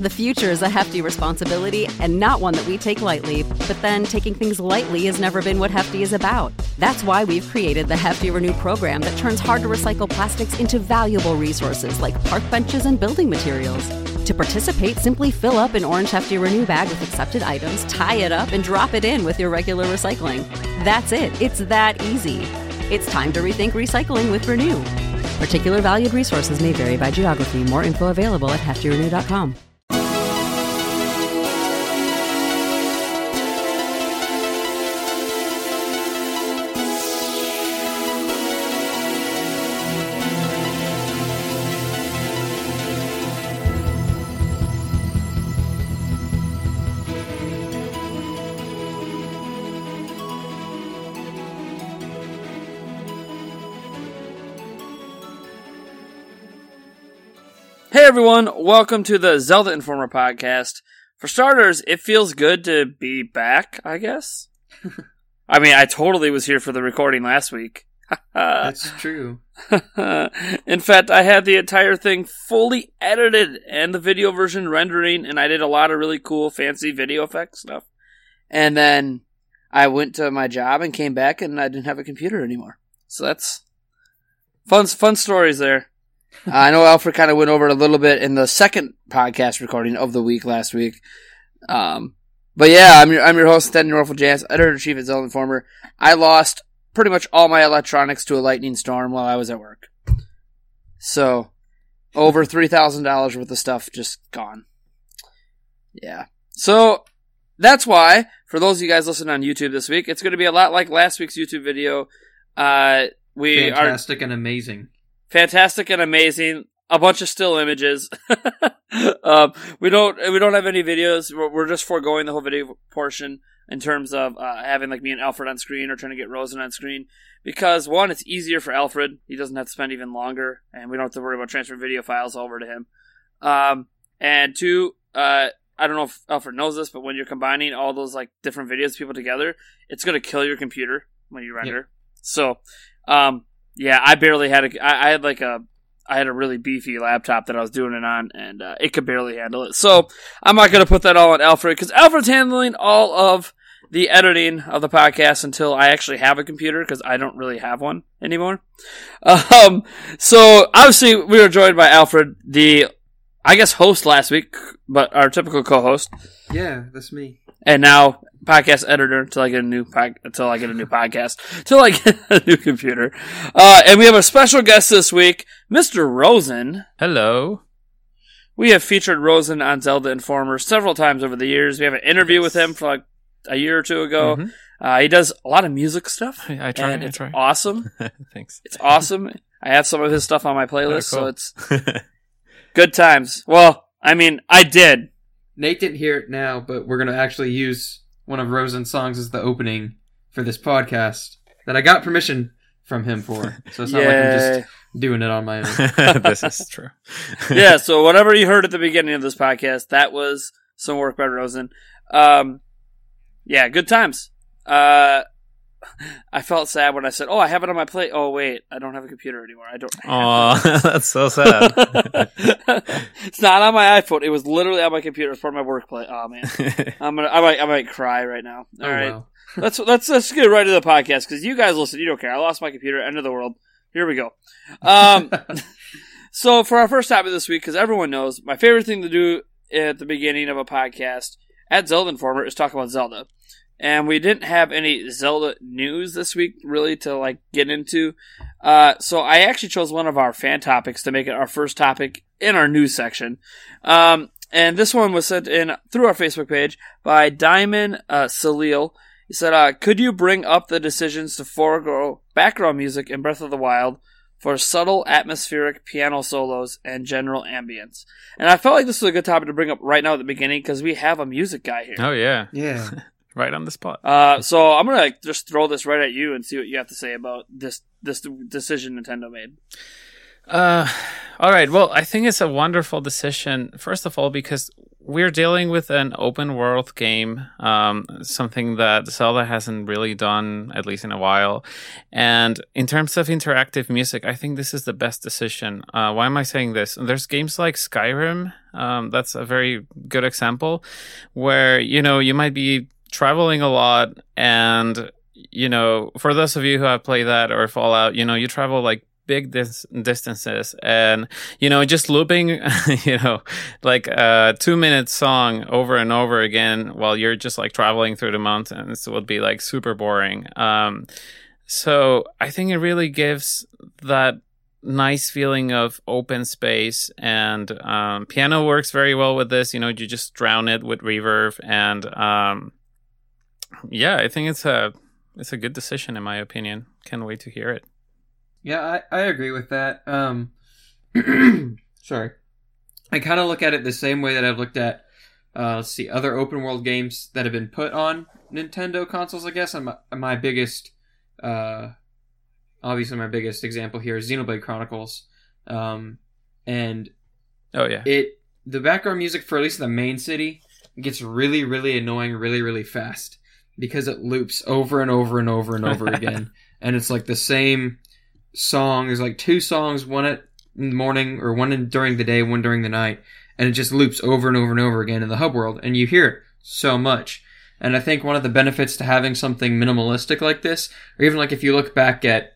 The future is a hefty responsibility and not one that we take lightly, but then taking things lightly has never been what Hefty is about. That's why we've created the Hefty Renew program that turns hard-to-recycle plastics into valuable resources like park benches and building materials. To participate, simply fill up an orange Hefty Renew bag with accepted items, tie it up, and drop it in with your regular recycling. That's it. It's that easy. It's time to rethink recycling with Renew. Particular valued resources may vary by geography. More info available at heftyrenew.com. Hey everyone, welcome to the Zelda Informer podcast. For starters, it feels good to be back, I guess. I mean, I totally was here for the recording last week. That's true. In fact, I had the entire thing fully edited and the video version rendering, and I did a lot of really cool, fancy video effects stuff. And then I went to my job and came back, and I didn't have a computer anymore. So that's fun stories there. I know Alfred kind of went over it a little bit in the second podcast recording of the week last week. But yeah, I'm your host, Nathaniel Ruffle-Jans, editor-in-chief at Zelda Informer. I lost pretty much all my electronics to a lightning storm while I was at work. So, over $3,000 worth of stuff just gone. Yeah. So, that's why, for those of you guys listening on YouTube this week, it's going to be a lot like last week's YouTube video. Fantastic and amazing. Fantastic and amazing. A bunch of still images. We don't have any videos. We're just foregoing the whole video portion in terms of having like me and Alfred on screen or trying to get Rosen on screen. Because one, it's easier for Alfred. He doesn't have to spend even longer, and we don't have to worry about transferring video files over to him. And two, I don't know if Alfred knows this, but when you're combining all those like different videos of people together, it's going to kill your computer when you render. Yep. So, yeah, I barely had I had a really beefy laptop that I was doing it on, and it could barely handle it. So I'm not going to put that all on Alfred, because Alfred's handling all of the editing of the podcast until I actually have a computer, because I don't really have one anymore. So obviously we were joined by Alfred, the, I guess, host last week, but our typical co-host. Yeah, that's me. And now podcast editor until I get a new podcast, until I get a new computer. And we have a special guest this week, Mr. Rosen. Hello. We have featured Rosen on Zelda Informer several times over the years. We have an interview with him for like a year or two ago. Mm-hmm. He does a lot of music stuff. I try. Awesome. Thanks. It's awesome. I have some of his stuff on my playlist, cool. So it's good times. Well, I mean, I did. Nate didn't hear it now, but we're going to actually use one of Rosen's songs as the opening for this podcast that I got permission from him for. So it's not like I'm just doing it on my own. This is true. Yeah, so whatever you heard at the beginning of this podcast, that was some work by Rosen. Yeah, good times. I felt sad when I said, I have it on my plate. Oh, wait, I don't have a computer anymore. I don't. Aw, that's so sad. It's not on my iPhone. It was literally on my computer. It's part of my work plate. Oh, man. I might cry right now. All right. Wow. Let's get right to the podcast, because you guys listen. You don't care. I lost my computer. End of the world. Here we go. So for our first topic this week, because everyone knows, my favorite thing to do at the beginning of a podcast at Zelda Informer is talk about Zelda. And we didn't have any Zelda news this week, really, to get into. So I actually chose one of our fan topics to make it our first topic in our news section. And this one was sent in through our Facebook page by Diamond Salil. He said, could you bring up the decisions to forego background music in Breath of the Wild for subtle atmospheric piano solos and general ambience? And I felt like this was a good topic to bring up right now at the beginning, because we have a music guy here. Oh, yeah. Yeah. Right on the spot. So I'm going to just throw this right at you and see what you have to say about this decision Nintendo made. All right. Well, I think it's a wonderful decision, first of all, because we're dealing with an open world game, something that Zelda hasn't really done, at least in a while. And in terms of interactive music, I think this is the best decision. Why am I saying this? There's games like Skyrim. That's a very good example where, you might be traveling a lot, and for those of you who have played that or Fallout, you travel like big distances, and just looping like a 2-minute song over and over again while you're just like traveling through the mountains would be like super boring. So I think it really gives that nice feeling of open space, and piano works very well with this. You just drown it with reverb, and I think it's a good decision in my opinion. Can't wait to hear it. Yeah, I agree with that. Sorry. I kind of look at it the same way that I've looked at, other open world games that have been put on Nintendo consoles, I guess. And my biggest, obviously my biggest example here is Xenoblade Chronicles. And oh yeah, the background music for at least the main city gets really, really annoying really, really fast because it loops over and over and over and over again. And it's like the same song. There's like 2 songs, one in the morning or one during the day, one during the night, and it just loops over and over and over again in the hub world, and you hear it so much. And I think one of the benefits to having something minimalistic like this, or even like if you look back at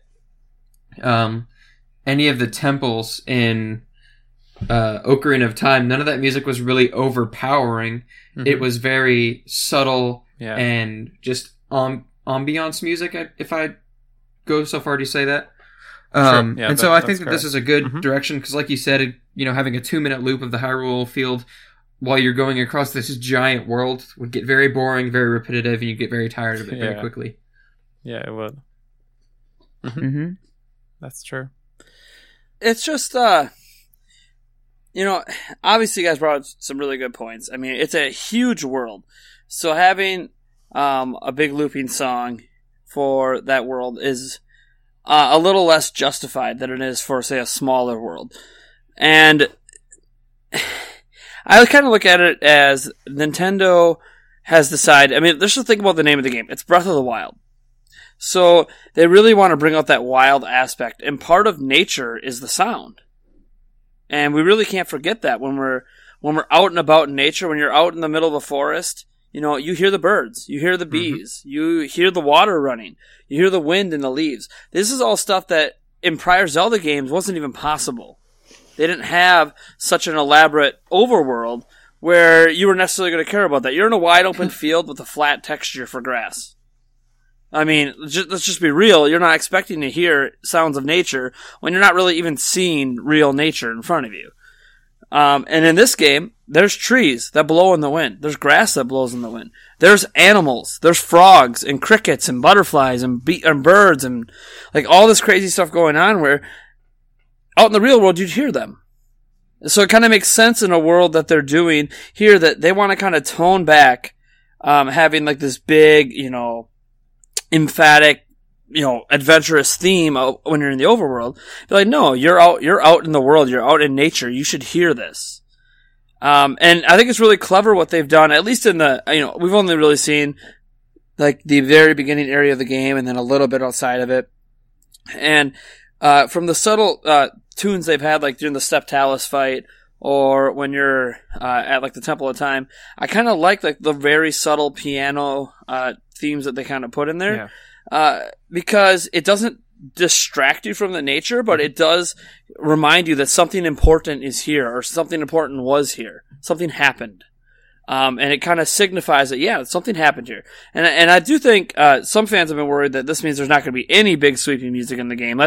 any of the temples in Ocarina of Time, none of that music was really overpowering. Mm-hmm. It was very subtle and just ambiance music, if I go so far to say that. Sure. Yeah, and so I think that this is a good direction, because like you said, having a 2-minute loop of the Hyrule field while you're going across this giant world would get very boring, very repetitive, and you get very tired of it very quickly. Yeah, it would. Mm-hmm. That's true. It's just, obviously you guys brought up some really good points. I mean, it's a huge world. So having a big looping song for that world is a little less justified than it is for, say, a smaller world. And I kind of look at it as Nintendo has decided, I mean, let's just think about the name of the game. It's Breath of the Wild. So they really want to bring out that wild aspect, and part of nature is the sound. And we really can't forget that when we're out and about in nature, when you're out in the middle of a forest, you hear the birds, you hear the bees, you hear the water running, you hear the wind in the leaves. This is all stuff that in prior Zelda games wasn't even possible. They didn't have such an elaborate overworld where you were necessarily going to care about that. You're in a wide open field with a flat texture for grass. I mean, let's just be real. You're not expecting to hear sounds of nature when you're not really even seeing real nature in front of you. And in this game, there's trees that blow in the wind. There's grass that blows in the wind. There's animals. There's frogs and crickets and butterflies and birds and like all this crazy stuff going on where out in the real world you'd hear them. So it kind of makes sense in a world that they're doing here that they want to kind of tone back, having like this big, emphatic, adventurous theme when you're in the overworld. They're like, no, you're out in the world, you're out in nature, you should hear this. And I think it's really clever what they've done, at least in the, we've only really seen like the very beginning area of the game and then a little bit outside of it. And, from the subtle, tunes they've had, like during the Steptalis fight, or when you're, at like the Temple of Time, I kind of like the very subtle piano, themes that they kind of put in there. Yeah. Because it doesn't distract you from the nature, but it does remind you that something important is here, or something important was here. Something happened. And it kind of signifies that, something happened here. And I do think, some fans have been worried that this means there's not going to be any big sweeping music in the game.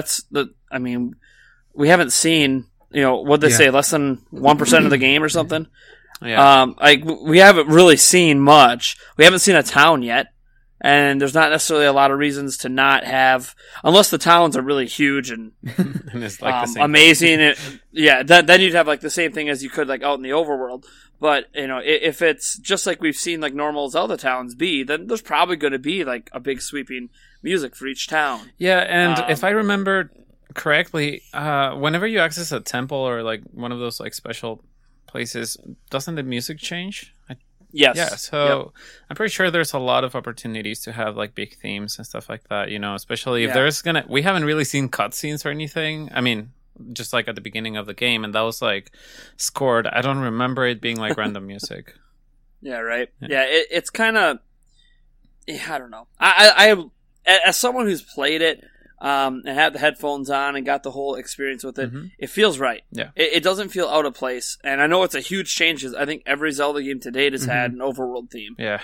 We haven't seen, what'd they say, less than 1% of the game or something? Yeah. We haven't really seen much. We haven't seen a town yet. And there's not necessarily a lot of reasons to not have, unless the towns are really huge and, and it's like the same amazing. Then you'd have like the same thing as you could like out in the overworld. But, if it's just like we've seen like normal Zelda towns be, then there's probably going to be like a big sweeping music for each town. Yeah, and if I remember correctly, whenever you access a temple or like one of those like special places, doesn't the music change? Yes. Yeah, so I'm pretty sure there's a lot of opportunities to have like big themes and stuff like that, especially if we haven't really seen cutscenes or anything. I mean, just like at the beginning of the game, and that was like scored. I don't remember it being like random music. Yeah, right. Yeah, it's kind of, I don't know. I as someone who's played it, and had the headphones on and got the whole experience with it, it feels right. Yeah. It doesn't feel out of place. And I know it's a huge change, because I think every Zelda game to date has had an overworld theme. Yeah.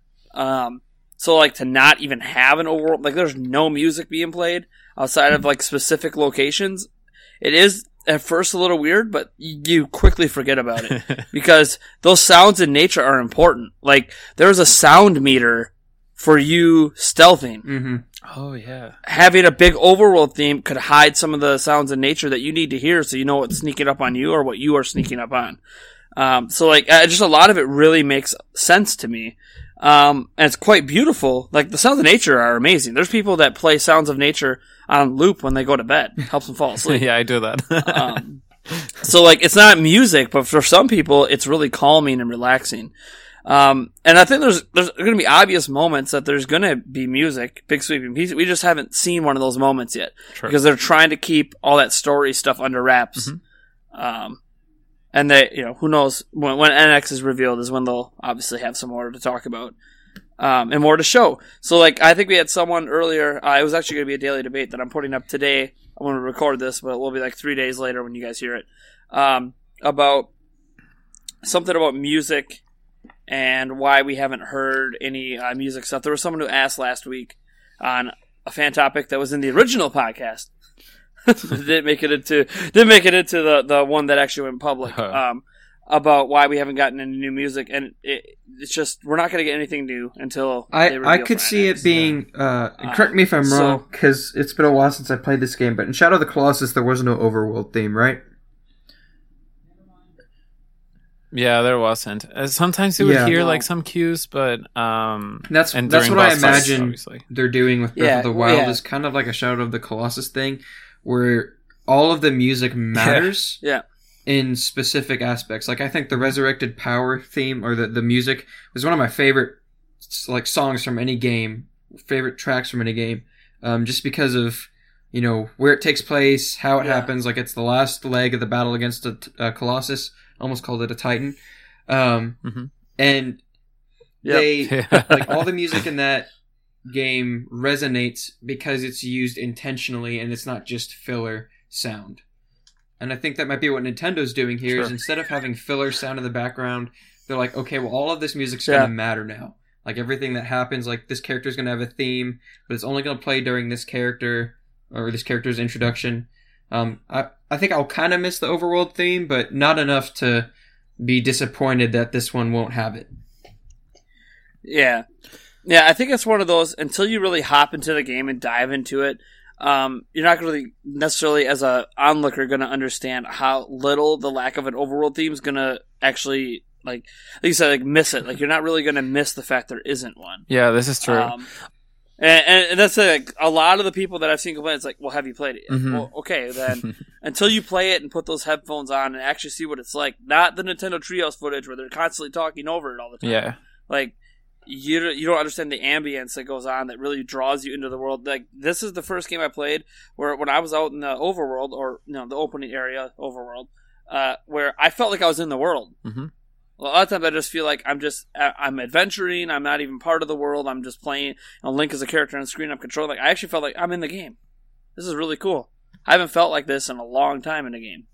So, like, to not even have an overworld, like, there's no music being played outside of, like, specific locations. It is, at first, a little weird, but you quickly forget about it. Because those sounds in nature are important. Like, there's a sound meter for you stealthing. Mm-hmm. Oh, yeah. Having a big overworld theme could hide some of the sounds in nature that you need to hear, so you know what's sneaking up on you or what you are sneaking up on. So, like, just a lot of it really makes sense to me. And it's quite beautiful. Like, the sounds of nature are amazing. There's people that play sounds of nature on loop when they go to bed. Helps them fall asleep. Yeah, I do that. So, like, it's not music, but for some people, it's really calming and relaxing. And I think there's going to be obvious moments that there's going to be music, big sweeping pieces. We just haven't seen one of those moments yet. Sure. Because they're trying to keep all that story stuff under wraps. And they, who knows, when NX is revealed is when they'll obviously have some more to talk about. And more to show. So, like, I think we had someone earlier, it was actually going to be a daily debate that I'm putting up today. I'm going to record this, but it will be like 3 days later when you guys hear it. About something about music and why we haven't heard any music stuff. There was someone who asked last week on a fan topic that was in the original podcast. didn't make it into the one that actually went public. About why we haven't gotten any new music, and it's just we're not going to get anything new until I could see it being. Correct me if I'm wrong, because it's been a while since I played this game. But in Shadow of the Colossus, there was no overworld theme, right? Yeah, there wasn't. Sometimes you would hear like some cues, but that's what I imagine they're doing with Breath of the Wild is kind of like a Shadow of the Colossus thing, where all of the music matters. In specific aspects. Like, I think the Resurrected Power theme, or the music, was one of my favorite, like, songs from any game, favorite tracks from any game, just because of, where it takes place, how it happens, like, it's the last leg of the battle against a Colossus, almost called it a Titan, and they, like, all the music in that game resonates because it's used intentionally, and it's not just filler sound. And I think that might be what Nintendo's doing here, is instead of having filler sound in the background, they're like, okay, well, all of this music's going to matter now. Like, everything that happens, like, this character's going to have a theme, but it's only going to play during this character, or this character's introduction. I think I'll kind of miss the overworld theme, but not enough to be disappointed that this one won't have it. Yeah, I think it's one of those, until you really hop into the game and dive into it, you're not really necessarily, as a onlooker, going to understand how little the lack of an overworld theme is going to actually, like you said, like, miss it. Like, you're not really going to miss the fact there isn't one. Yeah, this is true. And that's like a lot of the people that I've seen complain. It's like, well, have you played it yet? Well, okay, then until you play it and put those headphones on and actually see what it's like, not the Nintendo Treehouse footage where they're constantly talking over it all the time. Yeah, like. You don't understand the ambience that goes on that really draws you into the world. Like, this is the first game I played where, when I was out in the overworld, or the opening area overworld, where I felt like I was in the world. Well, a lot of times I just feel like I'm adventuring. I'm not even part of the world. I'm just playing. Link is a character on the screen. I'm controlling. Like, I actually felt like I'm in the game. This is really cool. I haven't felt like this in a long time in a game.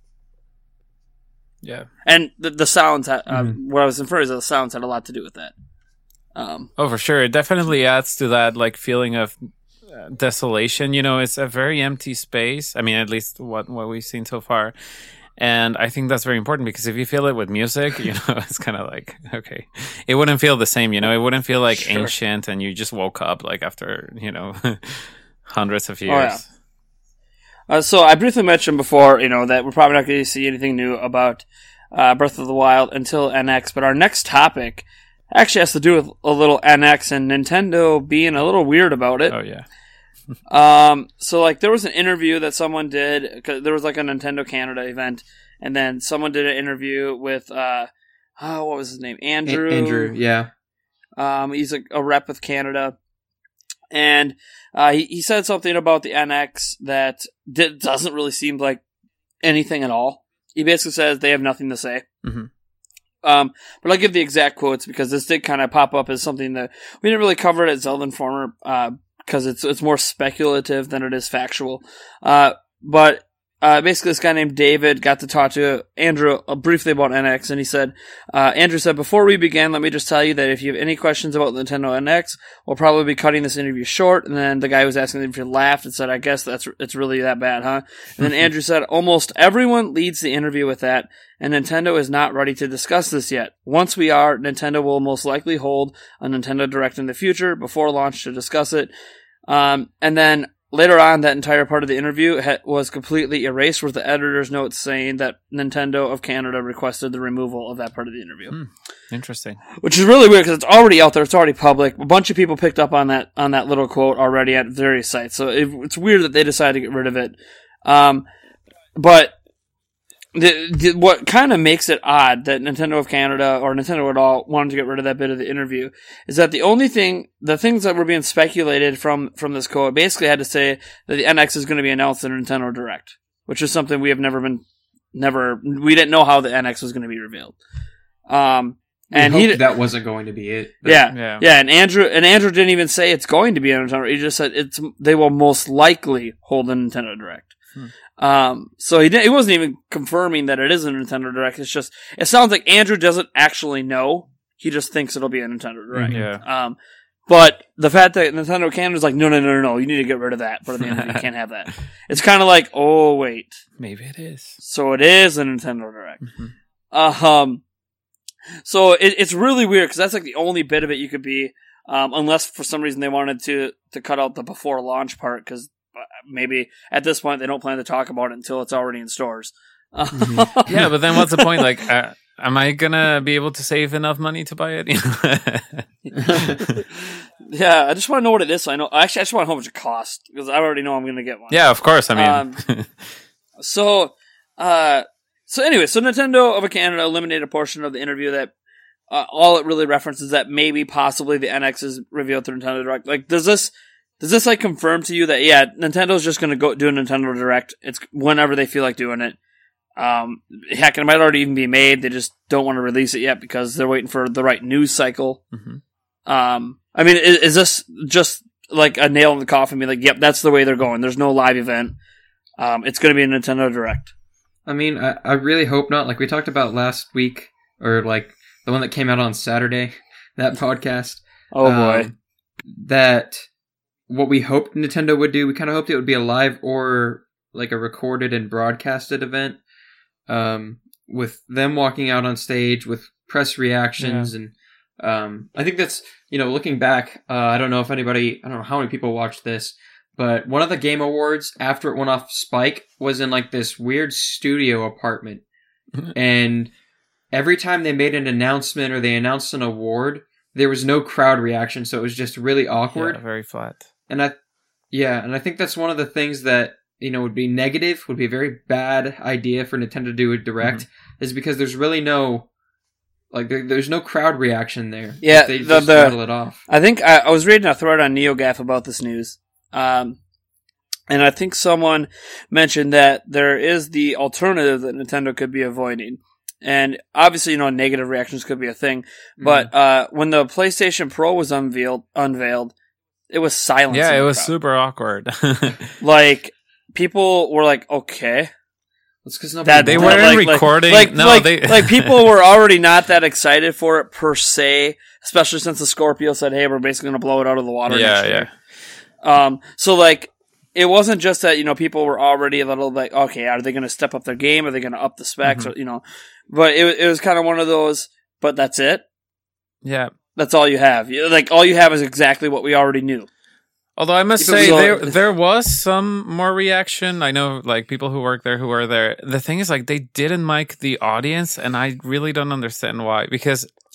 Yeah, and the sounds. What I was inferring is the sounds had a lot to do with that. For sure. It definitely adds to that, like, feeling of desolation. It's a very empty space. I mean, at least what we've seen so far. And I think that's very important, because if you feel it with music, it's kind of like, okay, it wouldn't feel the same, it wouldn't feel like ancient and you just woke up, like, after, hundreds of years. Oh, yeah. So I briefly mentioned before, that we're probably not going to see anything new about Breath of the Wild until NX, but our next topic actually has to do with a little NX and Nintendo being a little weird about it. Oh, yeah. So, like, there was an interview that someone did, 'cause there was, like, a Nintendo Canada event, and then someone did an interview with what was his name? Andrew. Andrew, yeah. He's a rep with Canada, and he said something about the NX that doesn't really seem like anything at all. He basically says they have nothing to say. Mm-hmm. But I'll give the exact quotes because this did kind of pop up as something that we didn't really cover it at Zelda Informer because it's more speculative than it is factual. But basically this guy named David got to talk to Andrew briefly about NX, and he said, Andrew said, before we begin, let me just tell you that if you have any questions about the Nintendo NX, we'll probably be cutting this interview short. And then the guy who was asking if he laughed and said, I guess it's really that bad, huh? And then Andrew said, almost everyone leads the interview with that, and Nintendo is not ready to discuss this yet. Once we are, Nintendo will most likely hold a Nintendo Direct in the future before launch to discuss it. And then later on, that entire part of the interview was completely erased with the editor's notes saying that Nintendo of Canada requested the removal of that part of the interview. Interesting. Which is really weird because it's already out there. It's already public. A bunch of people picked up on that little quote already at various sites. So it's weird that they decided to get rid of it. But what kind of makes it odd that Nintendo of Canada or Nintendo at all wanted to get rid of that bit of the interview is that the things that were being speculated from this quote basically had to say that the NX is going to be announced in a Nintendo Direct, which is something we have we didn't know how the NX was going to be revealed. And that wasn't going to be it. Yeah. And Andrew didn't even say it's going to be a Nintendo. He just said they will most likely hold a Nintendo Direct. So he wasn't even confirming that it is a Nintendo Direct. It's just, it sounds like Andrew doesn't actually know. He just thinks it'll be a Nintendo Direct. Yeah. But the fact that Nintendo Canada's like, no, you need to get rid of that for the interview. You can't have that. It's kind of like, oh, wait. Maybe it is. So it is a Nintendo Direct. So it's really weird because that's like the only bit of it you could be, unless for some reason they wanted to cut out the before launch part because maybe at this point they don't plan to talk about it until it's already in stores. Yeah, but then what's the point? Like, am I gonna be able to save enough money to buy it? Yeah, I just want to know what it is. So I know. Actually, I just want to know how much it costs because I already know I'm gonna get one. Yeah, of course. I mean, So anyway, Nintendo of Canada eliminated a portion of the interview that all it really references that maybe possibly the NX is revealed through Nintendo Direct. Like, does this like confirm to you that Nintendo's just gonna go do a Nintendo Direct? It's whenever they feel like doing it. Heck, it might already even be made. They just don't want to release it yet because they're waiting for the right news cycle. I mean, is this just like a nail in the coffin? Be like, yep, that's the way they're going. There's no live event. It's going to be a Nintendo Direct. I mean, I really hope not. Like we talked about last week, or like the one that came out on Saturday, that podcast. Oh boy. That what we hoped Nintendo would do, we kind of hoped it would be a live or like a recorded and broadcasted event. With them walking out on stage with press reactions and I think that's, looking back, I don't know how many people watched this, but one of the Game Awards after it went off Spike was in like this weird studio apartment. And every time they made an announcement or they announced an award, there was no crowd reaction, so it was just really awkward. Yeah, very flat. And I think that's one of the things that would be negative, would be a very bad idea for Nintendo to do a Direct, is because there's really no, like, there's no crowd reaction there. Yeah, they just rattle it off. I think I was reading a thread on NeoGAF about this news, and I think someone mentioned that there is the alternative that Nintendo could be avoiding. And obviously, negative reactions could be a thing, but when the PlayStation Pro was unveiled, it was silent. Yeah, it was super awkward. Like, people were like, okay. It's because they weren't recording. People were already not that excited for it per se, especially since the Scorpio said, hey, we're basically going to blow it out of the water next year. So, like, it wasn't just that, people were already a little like, okay, are they going to step up their game? Are they going to up the specs? Or, but it was kind of one of those, but that's it. Yeah. That's all you have. Like, all you have is exactly what we already knew. Although I must say, there was some more reaction. I know, like, people who work there who were there. The thing is, like, they didn't mic the audience, and I really don't understand why. Because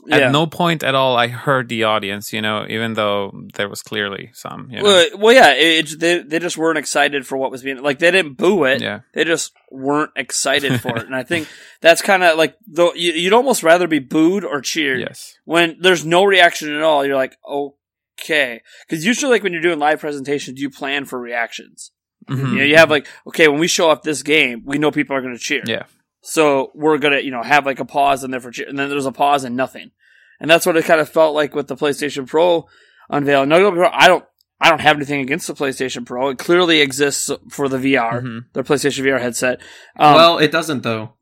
at no point at all I heard the audience, even though there was clearly some. Well, yeah, they just weren't excited for what was being like. They didn't boo it. Yeah. They just weren't excited for it, and I think that's kind of like though you'd almost rather be booed or cheered. Yes. When there's no reaction at all, you're like, okay, because usually like when you're doing live presentations, you plan for reactions. Mm-hmm. You have like, okay, when we show up this game, we know people are going to cheer. Yeah. So we're going to, have like a pause in there for cheer, and then there's a pause and nothing. And that's what it kind of felt like with the PlayStation Pro unveil. No, I don't have anything against the PlayStation Pro. It clearly exists for the VR, the PlayStation VR headset. Well, it doesn't though.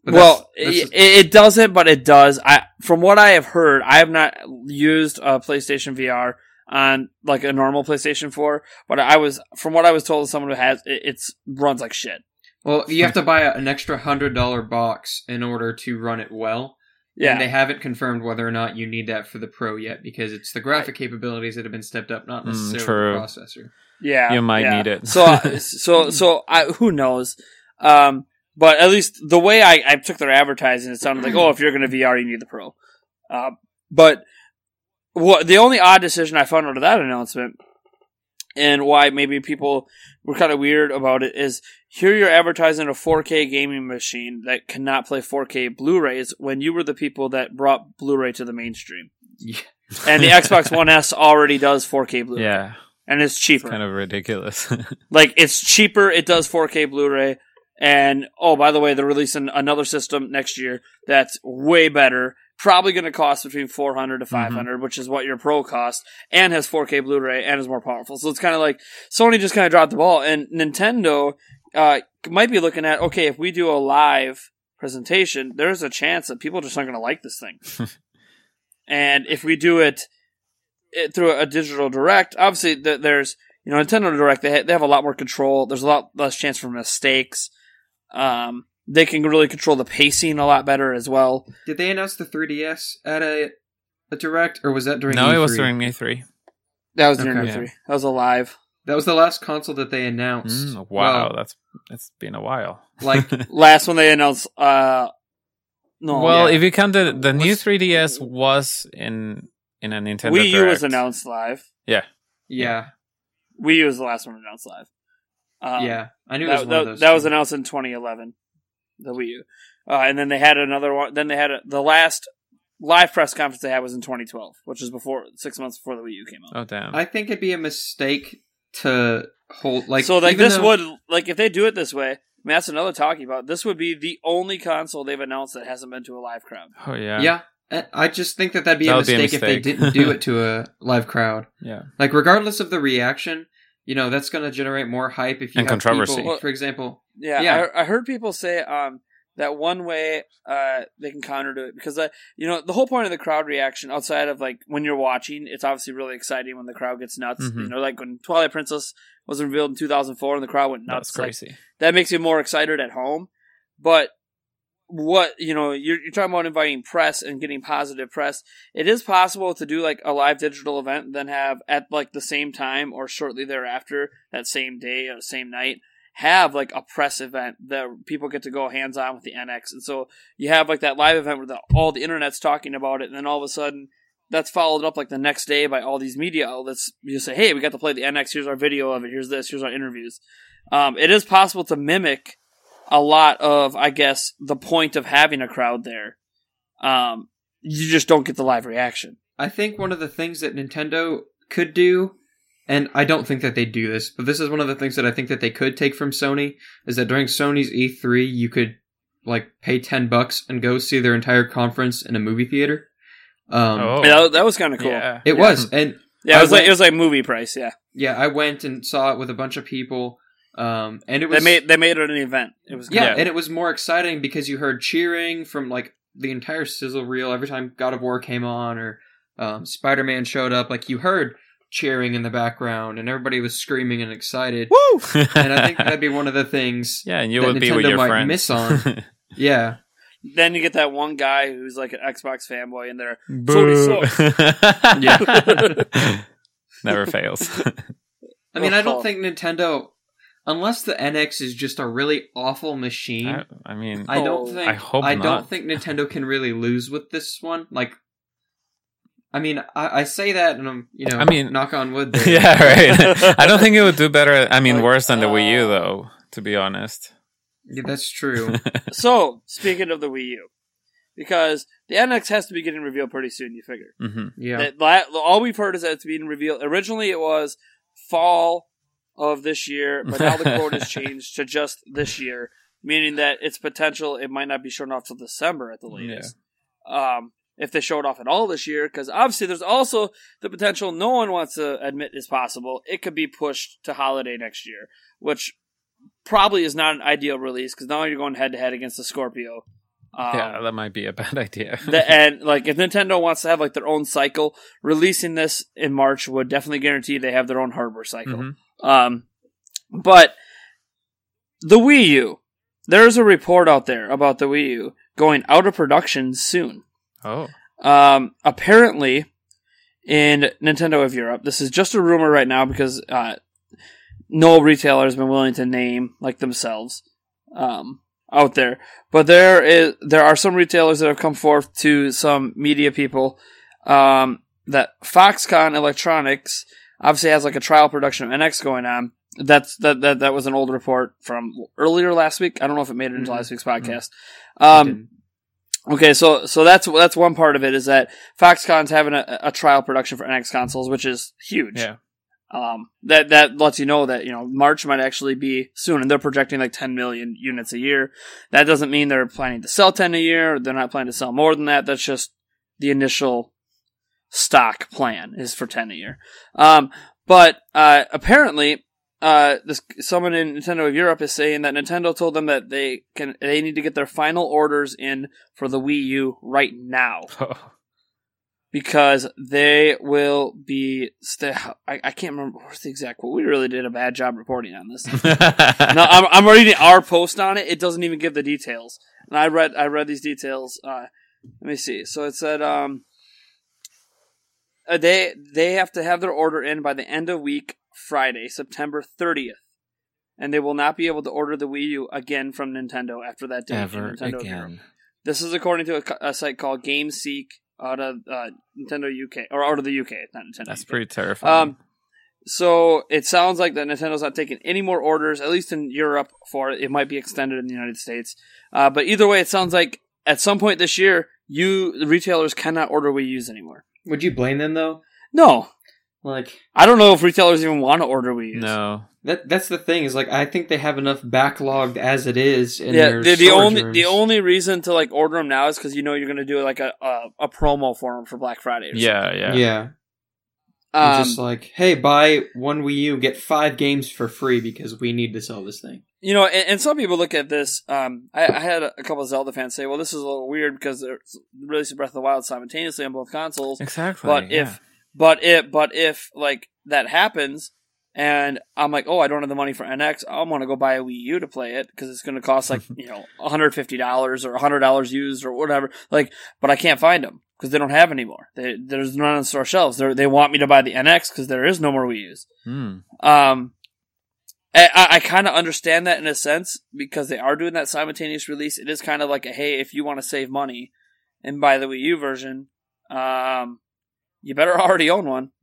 It doesn't, but it does. From what I have heard, I have not used a PlayStation VR on like a normal PlayStation 4, but from what I was told, someone who has it runs like shit. Well, you have to buy an extra $100 box in order to run it well. Yeah. And they haven't confirmed whether or not you need that for the Pro yet, because it's the graphic capabilities that have been stepped up, not necessarily the processor. Yeah. You might need it. So who knows? But at least the way I took their advertising, it sounded like, if you're going to VR, you need the Pro. But the only odd decision I found out of that announcement, and why maybe people were kind of weird about it, is here you're advertising a 4K gaming machine that cannot play 4K Blu-rays when you were the people that brought Blu-ray to the mainstream. Yeah. And the Xbox One S already does 4K Blu-ray. Yeah. And it's cheaper. It's kind of ridiculous. Like, it's cheaper, it does 4K Blu-ray, and, by the way, they're releasing another system next year that's way better, probably going to cost between $400 to $500, which is what your Pro costs, and has 4K Blu-ray and is more powerful. So it's kind of like Sony just kind of dropped the ball, and Nintendo might be looking at, okay, if we do a live presentation, there's a chance that people just aren't going to like this thing. And if we do it through a digital direct, obviously there's, Nintendo Direct, they have a lot more control. There's a lot less chance for mistakes. They can really control the pacing a lot better as well. Did they announce the 3DS at a Direct, or was that during E3? No, it was during E3. That was during E3. That was a live. That was the last console that they announced. Wow, that's been a while. Like last one they announced. If you count the new 3DS was in a Nintendo Wii U Direct. was announced live. Yeah. Wii U was the last one announced live. I knew it was one of those. That was announced in 2011. The Wii U, and then they had another one. Then they had the last live press conference they had was in 2012, which is 6 months before the Wii U came out. Oh damn! I think it'd be a mistake to hold if they do it this way. I mean, that's another talking about. This would be the only console they've announced that hasn't been to a live crowd. Oh yeah, yeah. I just think that'd be a mistake if they didn't do it to a live crowd. Yeah, like regardless of the reaction. That's going to generate more hype if you have controversy. People, for example. Yeah. I heard people say that one way they can counter to it, because the whole point of the crowd reaction, outside of like when you're watching, it's obviously really exciting when the crowd gets nuts. Mm-hmm. Like when Twilight Princess was revealed in 2004 and the crowd went nuts. That's crazy. Like, that makes you more excited at home. But what you're talking about inviting press and getting positive press. It is possible to do like a live digital event and then have at like the same time or shortly thereafter, that same day or same night, have like a press event that people get to go hands on with the NX. And so you have like that live event where all the internet's talking about it, and then all of a sudden that's followed up like the next day by all these media outlets. You say, hey, we got to play the NX. Here's our video of it. Here's this. Here's our interviews. It is possible to mimic a lot of, I guess, the point of having a crowd there. You just don't get the live reaction. I think one of the things that Nintendo could do, and I don't think that they do this, but this is one of the things that I think that they could take from Sony, is that during Sony's E3, you could like pay $10 and go see their entire conference in a movie theater. That was kind of cool. Yeah. It was, and it was like movie price. Yeah, I went and saw it with a bunch of people. And it was they made it an event. It was and it was more exciting because you heard cheering from like the entire sizzle reel every time God of War came on or Spider-Man showed up. Like you heard cheering in the background and everybody was screaming and excited. Woo! And I think that'd be one of the things. Yeah, and you that would Nintendo be with your might friends. miss on. Yeah. Then you get that one guy who's like an Xbox fanboy in there. Boo. Yeah. Never fails. I mean, I don't think Nintendo, unless the NX is just a really awful machine. I mean, I don't think. I hope I not. don't think Nintendo can really lose with this one. Like, I mean, I say that, and I'm, knock on wood there. Yeah, right. I don't think it would do better. I mean, worse than the Wii U, though, to be honest. Yeah, that's true. So, speaking of the Wii U, because the NX has to be getting revealed pretty soon, you figure. Mm-hmm. Yeah. All we've heard is that it's being revealed. Originally, it was fall of this year, but now the quote has changed to just this year, meaning that its potential, it might not be shown off till December at the latest. Yeah. If they show it off at all this year, because obviously there's also the potential no one wants to admit is possible. It could be pushed to holiday next year, which probably is not an ideal release because now you're going head to head against the Scorpio. Yeah, that might be a bad idea. And like, if Nintendo wants to have like their own cycle, releasing this in March would definitely guarantee they have their own hardware cycle. Mm-hmm. But the Wii U, there's a report out there about the Wii U going out of production soon. Oh. Apparently, in Nintendo of Europe, this is just a rumor right now because no retailer has been willing to name like themselves out there. But there are some retailers that have come forth to some media people that Foxconn Electronics obviously has like a trial production of NX going on. That was an old report from earlier last week. I don't know if it made it into last week's podcast. Okay, so that's one part of it is that Foxconn's having a trial production for NX consoles, which is huge. Yeah. That lets you know that, March might actually be soon, and they're projecting like 10 million units a year. That doesn't mean they're planning to sell 10 a year. They're not planning to sell more than that. That's just the initial stock plan is for 10 a year. But apparently, someone in Nintendo of Europe is saying that Nintendo told them that they need to get their final orders in for the Wii U right now. Because they will be I can't remember what's the exact quote. We really did a bad job reporting on this. No, I'm reading our post on it. It doesn't even give the details. And I read these details. Let me see. So it said they have to have their order in by the end of week Friday, September 30th. And they will not be able to order the Wii U again from Nintendo after that date. Ever again. This is according to a site called GameSeek out of Nintendo UK, or out of the UK, not Nintendo. That's UK. pretty terrifying. So it sounds like that Nintendo's not taking any more orders, at least in Europe, for it. It might be extended in the United States. But either way, it sounds like at some point this year, the retailers cannot order Wii U's anymore. Would you blame them, though? No. Like, I don't know if retailers even want to order Wii U's. No. That's the thing, is like, I think they have enough backlogged as it is in their storage rooms. The only reason to like order them now is because you're going to do like a promo for them for Black Friday or something. Yeah. Just like, hey, buy one Wii U, get 5 games for free because we need to sell this thing. And some people look at this. I had a couple of Zelda fans say, well, this is a little weird because they're releasing Breath of the Wild simultaneously on both consoles. Exactly. But if like that happens, and I'm like, oh, I don't have the money for NX, I'm going to go buy a Wii U to play it because it's going to cost like, $150 or $100 used or whatever. Like, but I can't find them because they don't have any more. There's none on store shelves. They want me to buy the NX because there is no more Wii U's. I kind of understand that in a sense because they are doing that simultaneous release. It is kind of like hey, if you want to save money and buy the Wii U version, you better already own one.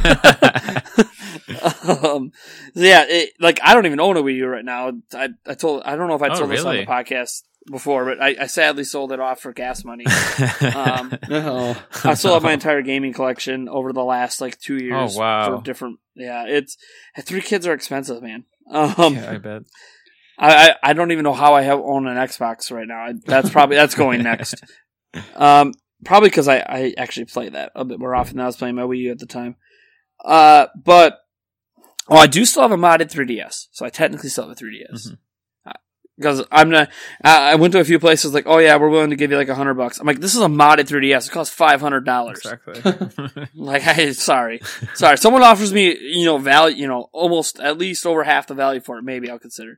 I don't even own a Wii U right now. I don't know if I told this on the podcast before, but I sadly sold it off for gas money. I still have my entire gaming collection over the last 2 years. Oh wow! For different, it's 3 kids are expensive, man. Yeah, I bet. I don't even know how I own an Xbox right now. That's going next. Probably because I actually play that a bit more often than I was playing my Wii U at the time. But I do still have a modded 3DS, so I technically still have a 3DS. Because I went to a few places like, oh yeah, we're willing to give you $100. I'm like, this is a modded 3DS. It costs $500. Exactly. Sorry. Someone offers me, value, almost at least over half the value for it. Maybe I'll consider.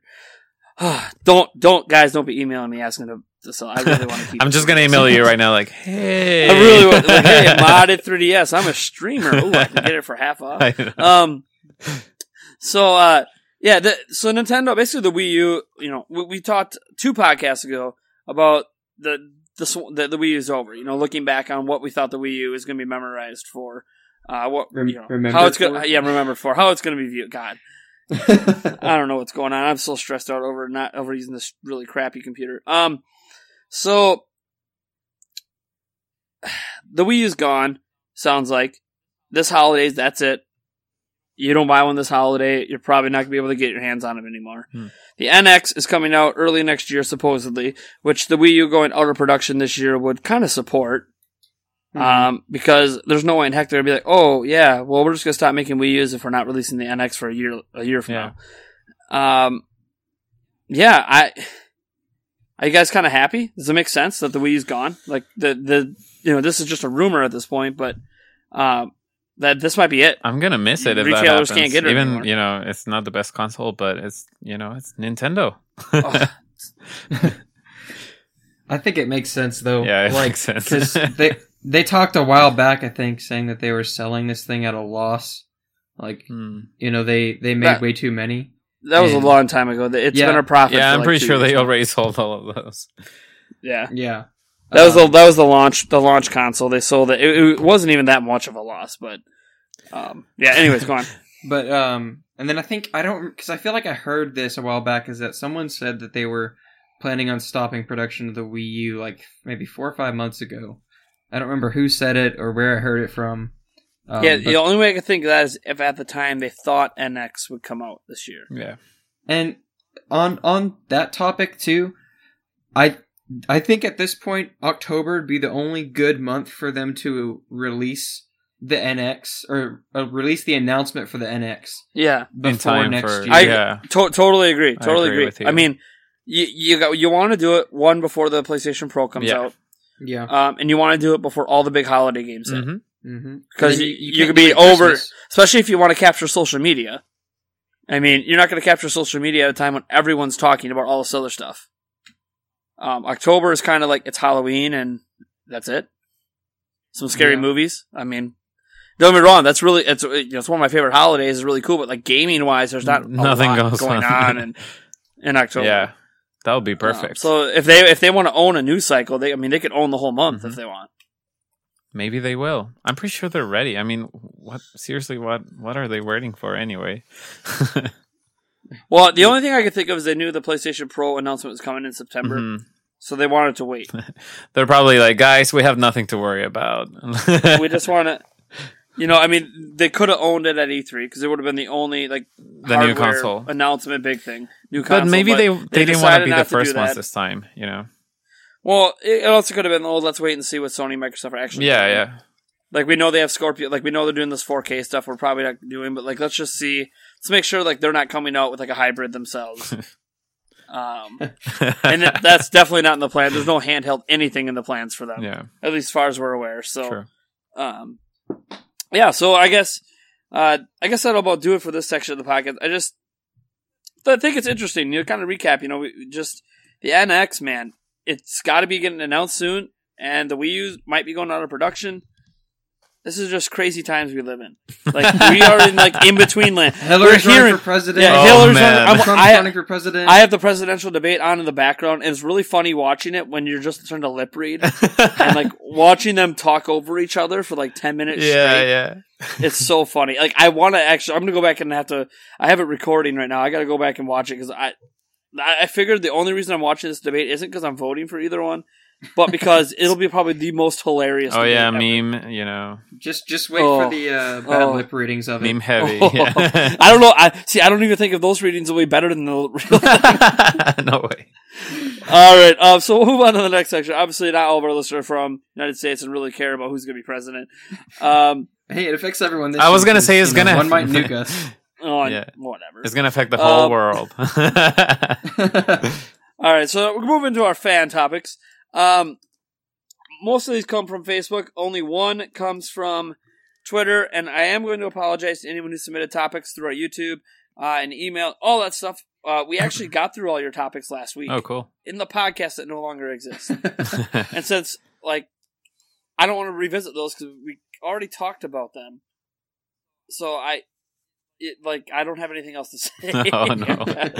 Guys, don't be emailing me asking to sell. I really want to keep. I'm just gonna email you right now, like, hey. I really want, hey, a modded 3DS. I'm a streamer. Ooh, I can get it for half off. So Nintendo, basically the Wii U, we talked 2 podcasts ago about the the Wii U is over. Looking back on what we thought the Wii U is going to be memorized for, how it's going to remember for how it's going to be viewed. God, I don't know what's going on. I'm so stressed out over using this really crappy computer. So the Wii U's gone. Sounds like this holidays. That's it. You don't buy one this holiday, you're probably not going to be able to get your hands on it anymore. The NX is coming out early next year, supposedly, which the Wii U going out of production this year would kind of support. Because there's no way in heck they're going to be like, oh, yeah, well, we're just going to stop making Wii U's if we're not releasing the NX for a year from now. Are you guys kind of happy? Does it make sense that the Wii U's gone? Like, this is just a rumor at this point, but that this might be it. I'm gonna miss it if retailers that happens. Can't get it Even anymore. It's not the best console, but it's it's Nintendo. I think it makes sense though. Yeah, it makes sense because they talked a while back, I think, saying that they were selling this thing at a loss. Like they made way too many. That was a long time ago. It's been a profit. Yeah, for I'm pretty sure they now. already sold all of those. Yeah. That was the launch console. They sold it. It wasn't even that much of a loss, but anyways, go on. But and then because I feel like I heard this a while back, is that someone said that they were planning on stopping production of the Wii U like maybe 4 or 5 months ago. I don't remember who said it or where I heard it from. The only way I could think of that is if at the time they thought NX would come out this year. Yeah. And on that topic too, I think at this point, October would be the only good month for them to release the NX or release the announcement for the NX. Yeah, before next year. I totally agree. Totally agree. with you. I mean, you want to do it one before the PlayStation Pro comes out. Yeah. And you want to do it before all the big holiday games hit. Because you can't could be do it over, Christmas. especially if you want to capture social media. I mean, you're not going to capture social media at a time when everyone's talking about all this other stuff. October is kind of like it's Halloween and that's it. Some scary movies. I mean, don't get me wrong. That's really it's one of my favorite holidays. It's really cool, but like gaming wise, there's not Nothing a lot goes going on in October. Yeah, that would be perfect. So if they want to own a news cycle, they could own the whole month if they want. Maybe they will. I'm pretty sure they're ready. I mean, what are they waiting for anyway? Well, the only thing I could think of is they knew the PlayStation Pro announcement was coming in September, so they wanted to wait. They're probably like, guys, we have nothing to worry about. We just want to, I mean, they could have owned it at E3 because it would have been the only the new console announcement, big thing. New console, but maybe they didn't want to be the not first do ones that. this time, Well, it also could have been, let's wait and see what Sony and Microsoft are actually doing. Yeah. Like, we know they have Scorpio, we know they're doing this 4K stuff we're probably not doing, but, let's just see, let's make sure, they're not coming out with, a hybrid themselves. And that's definitely not in the plan. There's no handheld anything in the plans for them. Yeah. At least as far as we're aware. So, Sure. So I guess that'll about do it for this section of the podcast. I think it's interesting, kind of recap, the NX, man, it's got to be getting announced soon, and the Wii U might be going out of production. This is just crazy times we live in. We are in between land. Hillary's running for president. Yeah, Hillary's Trump's running for president. I have the presidential debate on in the background, and it's really funny watching it when you're just trying to lip read and watching them talk over each other for 10 minutes straight. Yeah. It's so funny. I want to I'm going to go back and I have it recording right now. I got to go back and watch it because I figured the only reason I'm watching this debate isn't because I'm voting for either one, but because it'll be probably the most hilarious. Oh yeah, ever. Meme. Just wait for the bad lip readings of it. Meme heavy. I don't know. I don't even think if those readings will be better than the real thing. No way. All right. So we'll move on to the next section. Obviously, not all of our listeners are from the United States and really care about who's going to be president. Hey, it affects everyone. I was going to say it's going to one might nuke us. Whatever. It's going to affect the whole world. All right. So we're moving to our fan topics. Most of these come from Facebook. Only one comes from Twitter, and I am going to apologize to anyone who submitted topics through our YouTube and email, all that stuff. We actually got through all your topics last week. Oh, cool. In the podcast that no longer exists. And since, I don't want to revisit those because we already talked about them. So I don't have anything else to say. Oh no.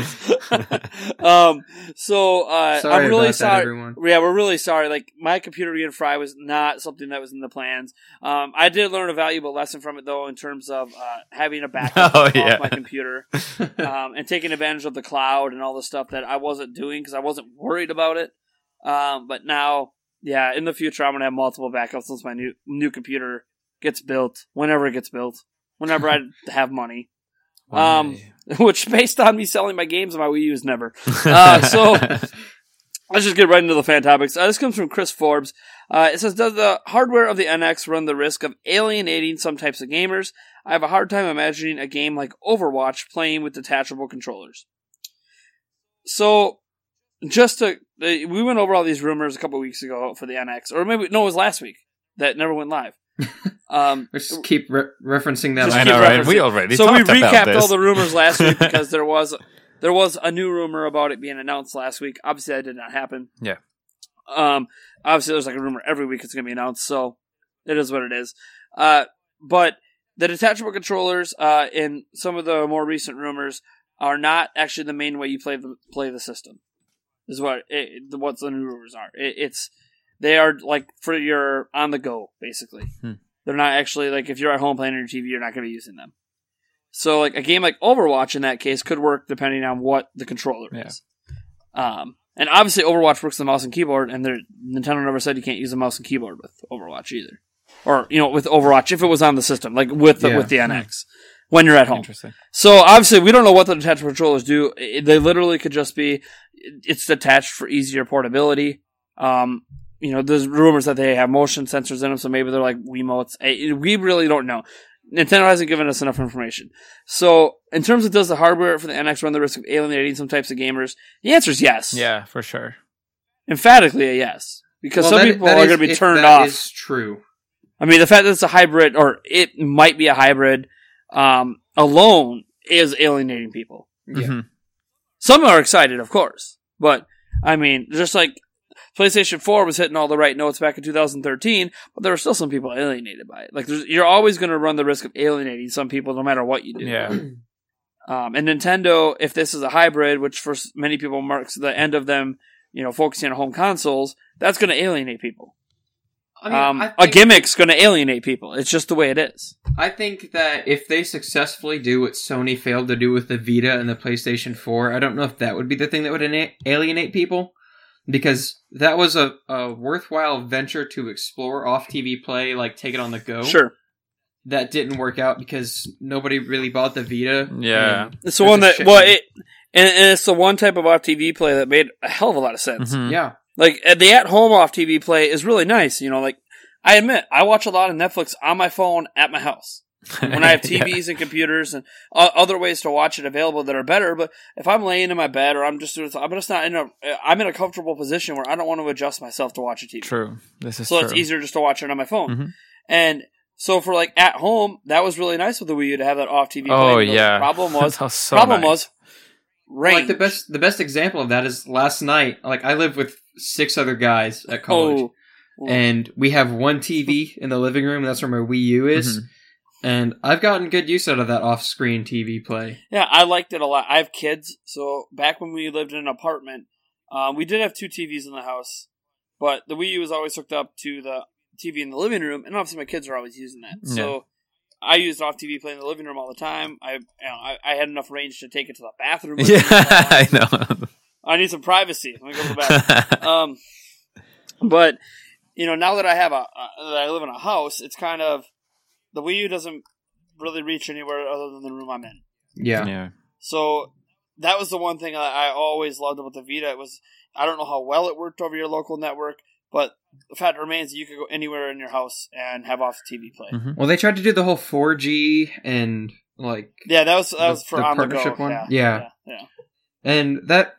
I'm really sorry. Everyone. Yeah, we're really sorry. Like, my computer being fried was not something that was in the plans. I did learn a valuable lesson from it, though, in terms of having a backup off my computer, and taking advantage of the cloud and all the stuff that I wasn't doing because I wasn't worried about it. But now, yeah, in the future, I'm gonna have multiple backups once my new computer gets built, whenever it gets built. Whenever I have money. Which, based on me selling my games and my Wii U, is never. So, let's just get right into the fan topics. This comes from Chris Forbes. It says, does the hardware of the NX run the risk of alienating some types of gamers? I have a hard time imagining a game like Overwatch playing with detachable controllers. So, we went over all these rumors a couple weeks ago for the NX. Or maybe, no, it was last week. That never went live. Just keep referencing that. I know, right? We already talked about this. So we recapped all the rumors last week because there was a new rumor about it being announced last week. Obviously, that did not happen. Yeah. Obviously, there's like a rumor every week it's going to be announced, so it is what it is. But the detachable controllers, in some of the more recent rumors, are not actually the main way you play the system. Is what the new rumors are. They are like for your on the go, basically. They're not actually like if you're at home playing on your TV, you're not going to be using them. So like a game like Overwatch in that case could work depending on what the controller is. And obviously Overwatch works with the mouse and keyboard, and Nintendo never said you can't use a mouse and keyboard with Overwatch either. Or, with Overwatch if it was on the system, like with the NX. When you're at home. Interesting. So obviously we don't know what the detachable controllers do. They literally could just be it's detached for easier portability. There's rumors that they have motion sensors in them, so maybe they're like Wiimotes. We really don't know. Nintendo hasn't given us enough information. So, in terms of does the hardware for the NX run the risk of alienating some types of gamers, the answer is yes. Yeah, for sure. Emphatically a yes. Because some people are going to be turned off. That is true. I mean, the fact that it's a hybrid, or it might be a hybrid, alone is alienating people. Yeah. Some are excited, of course. But, I mean, just like PlayStation 4 was hitting all the right notes back in 2013, but there were still some people alienated by it. Like, you're always going to run the risk of alienating some people no matter what you do. Yeah. And Nintendo, if this is a hybrid, which for many people marks the end of them, focusing on home consoles, that's going to alienate people. I mean, a gimmick's going to alienate people. It's just the way it is. I think that if they successfully do what Sony failed to do with the Vita and the PlayStation 4, I don't know if that would be the thing that would alienate people. Because that was a worthwhile venture to explore off-TV play, like take it on the go. Sure. That didn't work out because nobody really bought the Vita. Yeah. It's the one that, and it's the one type of off-TV play that made a hell of a lot of sense. Mm-hmm. Yeah. Like, the at-home off-TV play is really nice. Like, I admit, I watch a lot of Netflix on my phone at my house. When I have TVs and computers and other ways to watch it available that are better, but if I'm laying in my bed or I'm just not I'm in a comfortable position where I don't want to adjust myself to watch a TV. True. This is so true. It's easier just to watch it on my phone. Mm-hmm. And so for like at home, that was really nice with the Wii U to have that off TV. Oh play. yeah. The problem was nice. range. Like the best example of that is last night. Like I live with 6 other guys at college, and we have one TV in the living room. That's where my Wii U is. Mm-hmm. And I've gotten good use out of that off-screen TV play. Yeah, I liked it a lot. I have kids, so back when we lived in an apartment, we did have 2 TVs in the house, but the Wii U was always hooked up to the TV in the living room, and obviously my kids are always using that. Yeah. So I used off-TV play in the living room all the time. I had enough range to take it to the bathroom. Yeah, I know. I need some privacy. Let me go to the bathroom. But, now that that I live in a house, it's kind of, the Wii U doesn't really reach anywhere other than the room I'm in. Yeah. So that was the one thing I always loved about the Vita. It was, I don't know how well it worked over your local network, but the fact remains that you could go anywhere in your house and have off TV play. Mm-hmm. Well, they tried to do the whole 4G and like that was for the on partnership the go. one. Yeah. And that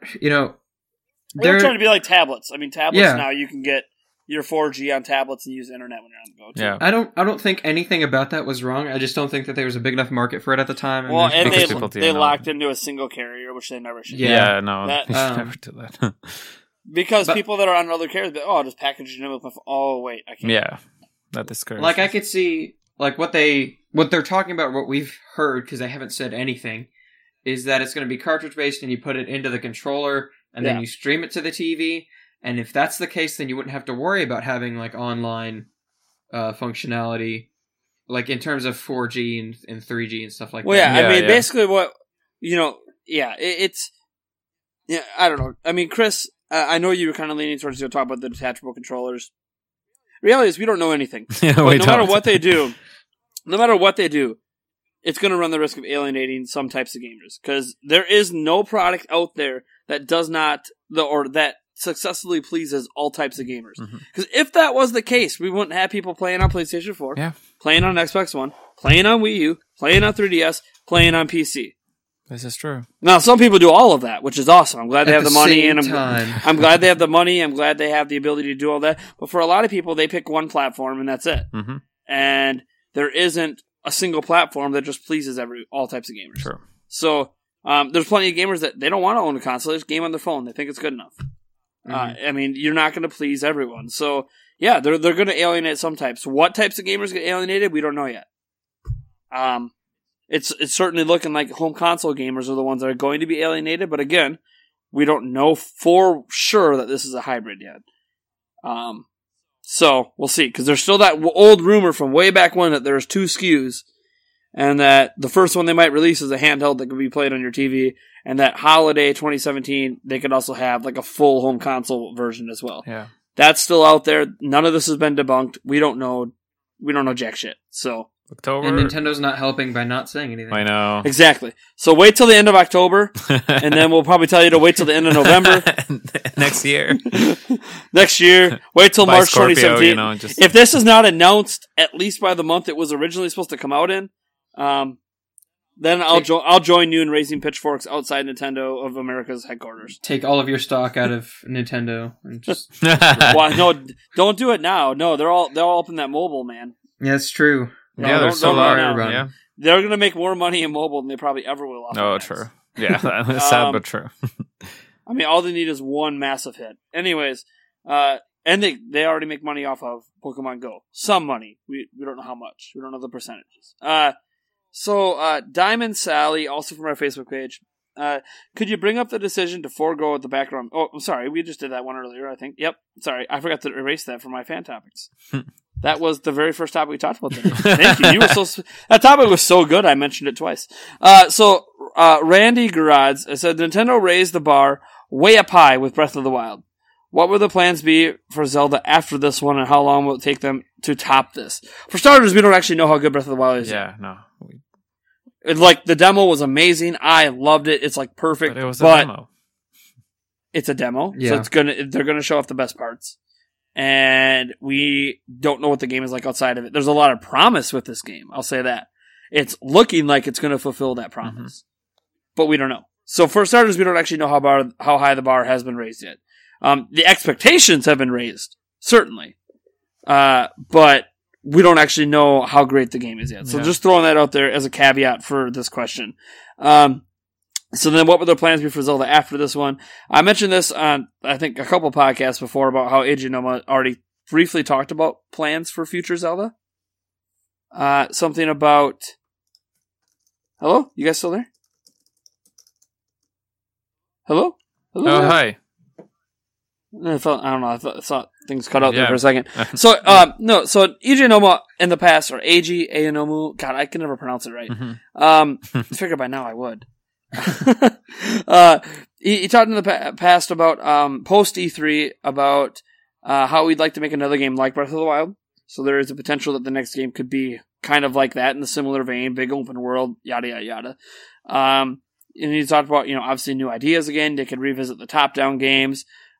they're trying to be like tablets. I mean, tablets now you can get your 4G on tablets and use the internet when you're on the go too. Yeah. I don't think anything about that was wrong. I just don't think that there was a big enough market for it at the time. Well, and they locked into a single carrier, which they never should. Yeah, no, they should never do that. Because people that are on other carriers, I'll just package it in with my phone. Oh wait, I can't. Yeah, that discourages. Like I could see like what they what they're talking about, what we've heard, because they haven't said anything, is that it's going to be cartridge-based and you put it into the controller and then you stream it to the TV. And if that's the case, then you wouldn't have to worry about having like online functionality, like in terms of 4G and 3G and stuff like that. Well, I mean, basically what, it's, I don't know. I mean, Chris, I know you were kind of leaning towards you talk about the detachable controllers. Reality is we don't know anything. No matter what they do, it's going to run the risk of alienating some types of gamers, because there is no product out there that does not, or that successfully pleases all types of gamers. Because if that was the case, we wouldn't have people playing on PlayStation 4, playing on Xbox One, playing on Wii U, playing on 3DS, playing on PC. This is true. Now, some people do all of that, which is awesome. I'm glad they have the money, and I'm glad they have the money. I'm glad they have the ability to do all that. But for a lot of people, they pick one platform, and that's it. And there isn't a single platform that just pleases all types of gamers. Sure. So there's plenty of gamers that they don't want to own a console. They just game on their phone. They think it's good enough. I mean, you're not going to please everyone. So, yeah, they're going to alienate some types. What types of gamers get alienated, we don't know yet. It's certainly looking like home console gamers are the ones that are going to be alienated, but again, we don't know for sure that this is a hybrid yet. So we'll see, because there's still that old rumor from way back when that there's 2 SKUs, and that the first one they might release is a handheld that could be played on your TV, and that holiday 2017 they could also have like a full home console version as well. Yeah, that's still out there. None of this has been debunked. We don't know jack shit. So. October. And Nintendo's not helping by not saying anything. I know. Exactly. So wait till the end of October, and then we'll probably tell you to wait till the end of November. Next year. Wait till March Scorpio, 2017. If this is not announced at least by the month it was originally supposed to come out in, then I'll join you in raising pitchforks outside Nintendo of America's headquarters. Take all of your stock out of Nintendo and just. Well, no, don't do it now. No, they're all up in that mobile, man. Yeah, it's true. No, yeah, they're so run. Yeah. They're going to make more money in mobile than they probably ever will. Oh, true. Yeah, that's sad but true. I mean, all they need is one massive hit. Anyways, and they already make money off of Pokemon Go. Some money. We don't know how much. We don't know the percentages. So Diamond Sally, also from our Facebook page, could you bring up the decision to forego the background? Oh, I'm sorry. We just did that one earlier, I think. Yep. Sorry. I forgot to erase that from my fan topics. That was the very first topic we talked about today. Thank you. That topic was so good, I mentioned it twice. So Randy Garage said, Nintendo raised the bar way up high with Breath of the Wild. What will the plans be for Zelda after this one, and how long will it take them to top this? For starters, we don't actually know how good Breath of the Wild is. Yeah, no. Like, the demo was amazing. I loved it. It's like perfect. But it was a demo. It's a demo. Yeah. So they're gonna show off the best parts. And we don't know what the game is like outside of it. There's a lot of promise with this game. I'll say that. It's looking like it's going to fulfill that promise. But we don't know. So for starters, we don't actually know how high the bar has been raised yet. The expectations have been raised, certainly. But we don't actually know how great the game is yet. So just throwing that out there as a caveat for this question. So then what would their plans be for Zelda after this one? I mentioned this on, I think, a couple podcasts before about how Eiji Noma already briefly talked about plans for future Zelda. Something about... Hello? You guys still there? Hello? Oh, hi. I don't know. I thought things cut out there for a second. So, so Eiji Noma in the past, or Eiji Aonomu, God, I can never pronounce it right. I figured by now I would. He talked in the past about post E3 about how we'd like to make another game like Breath of the Wild. So there is a potential that the next game could be kind of like that in a similar vein, big open world, yada yada yada. And he talked about obviously new ideas again. They could revisit the top down games.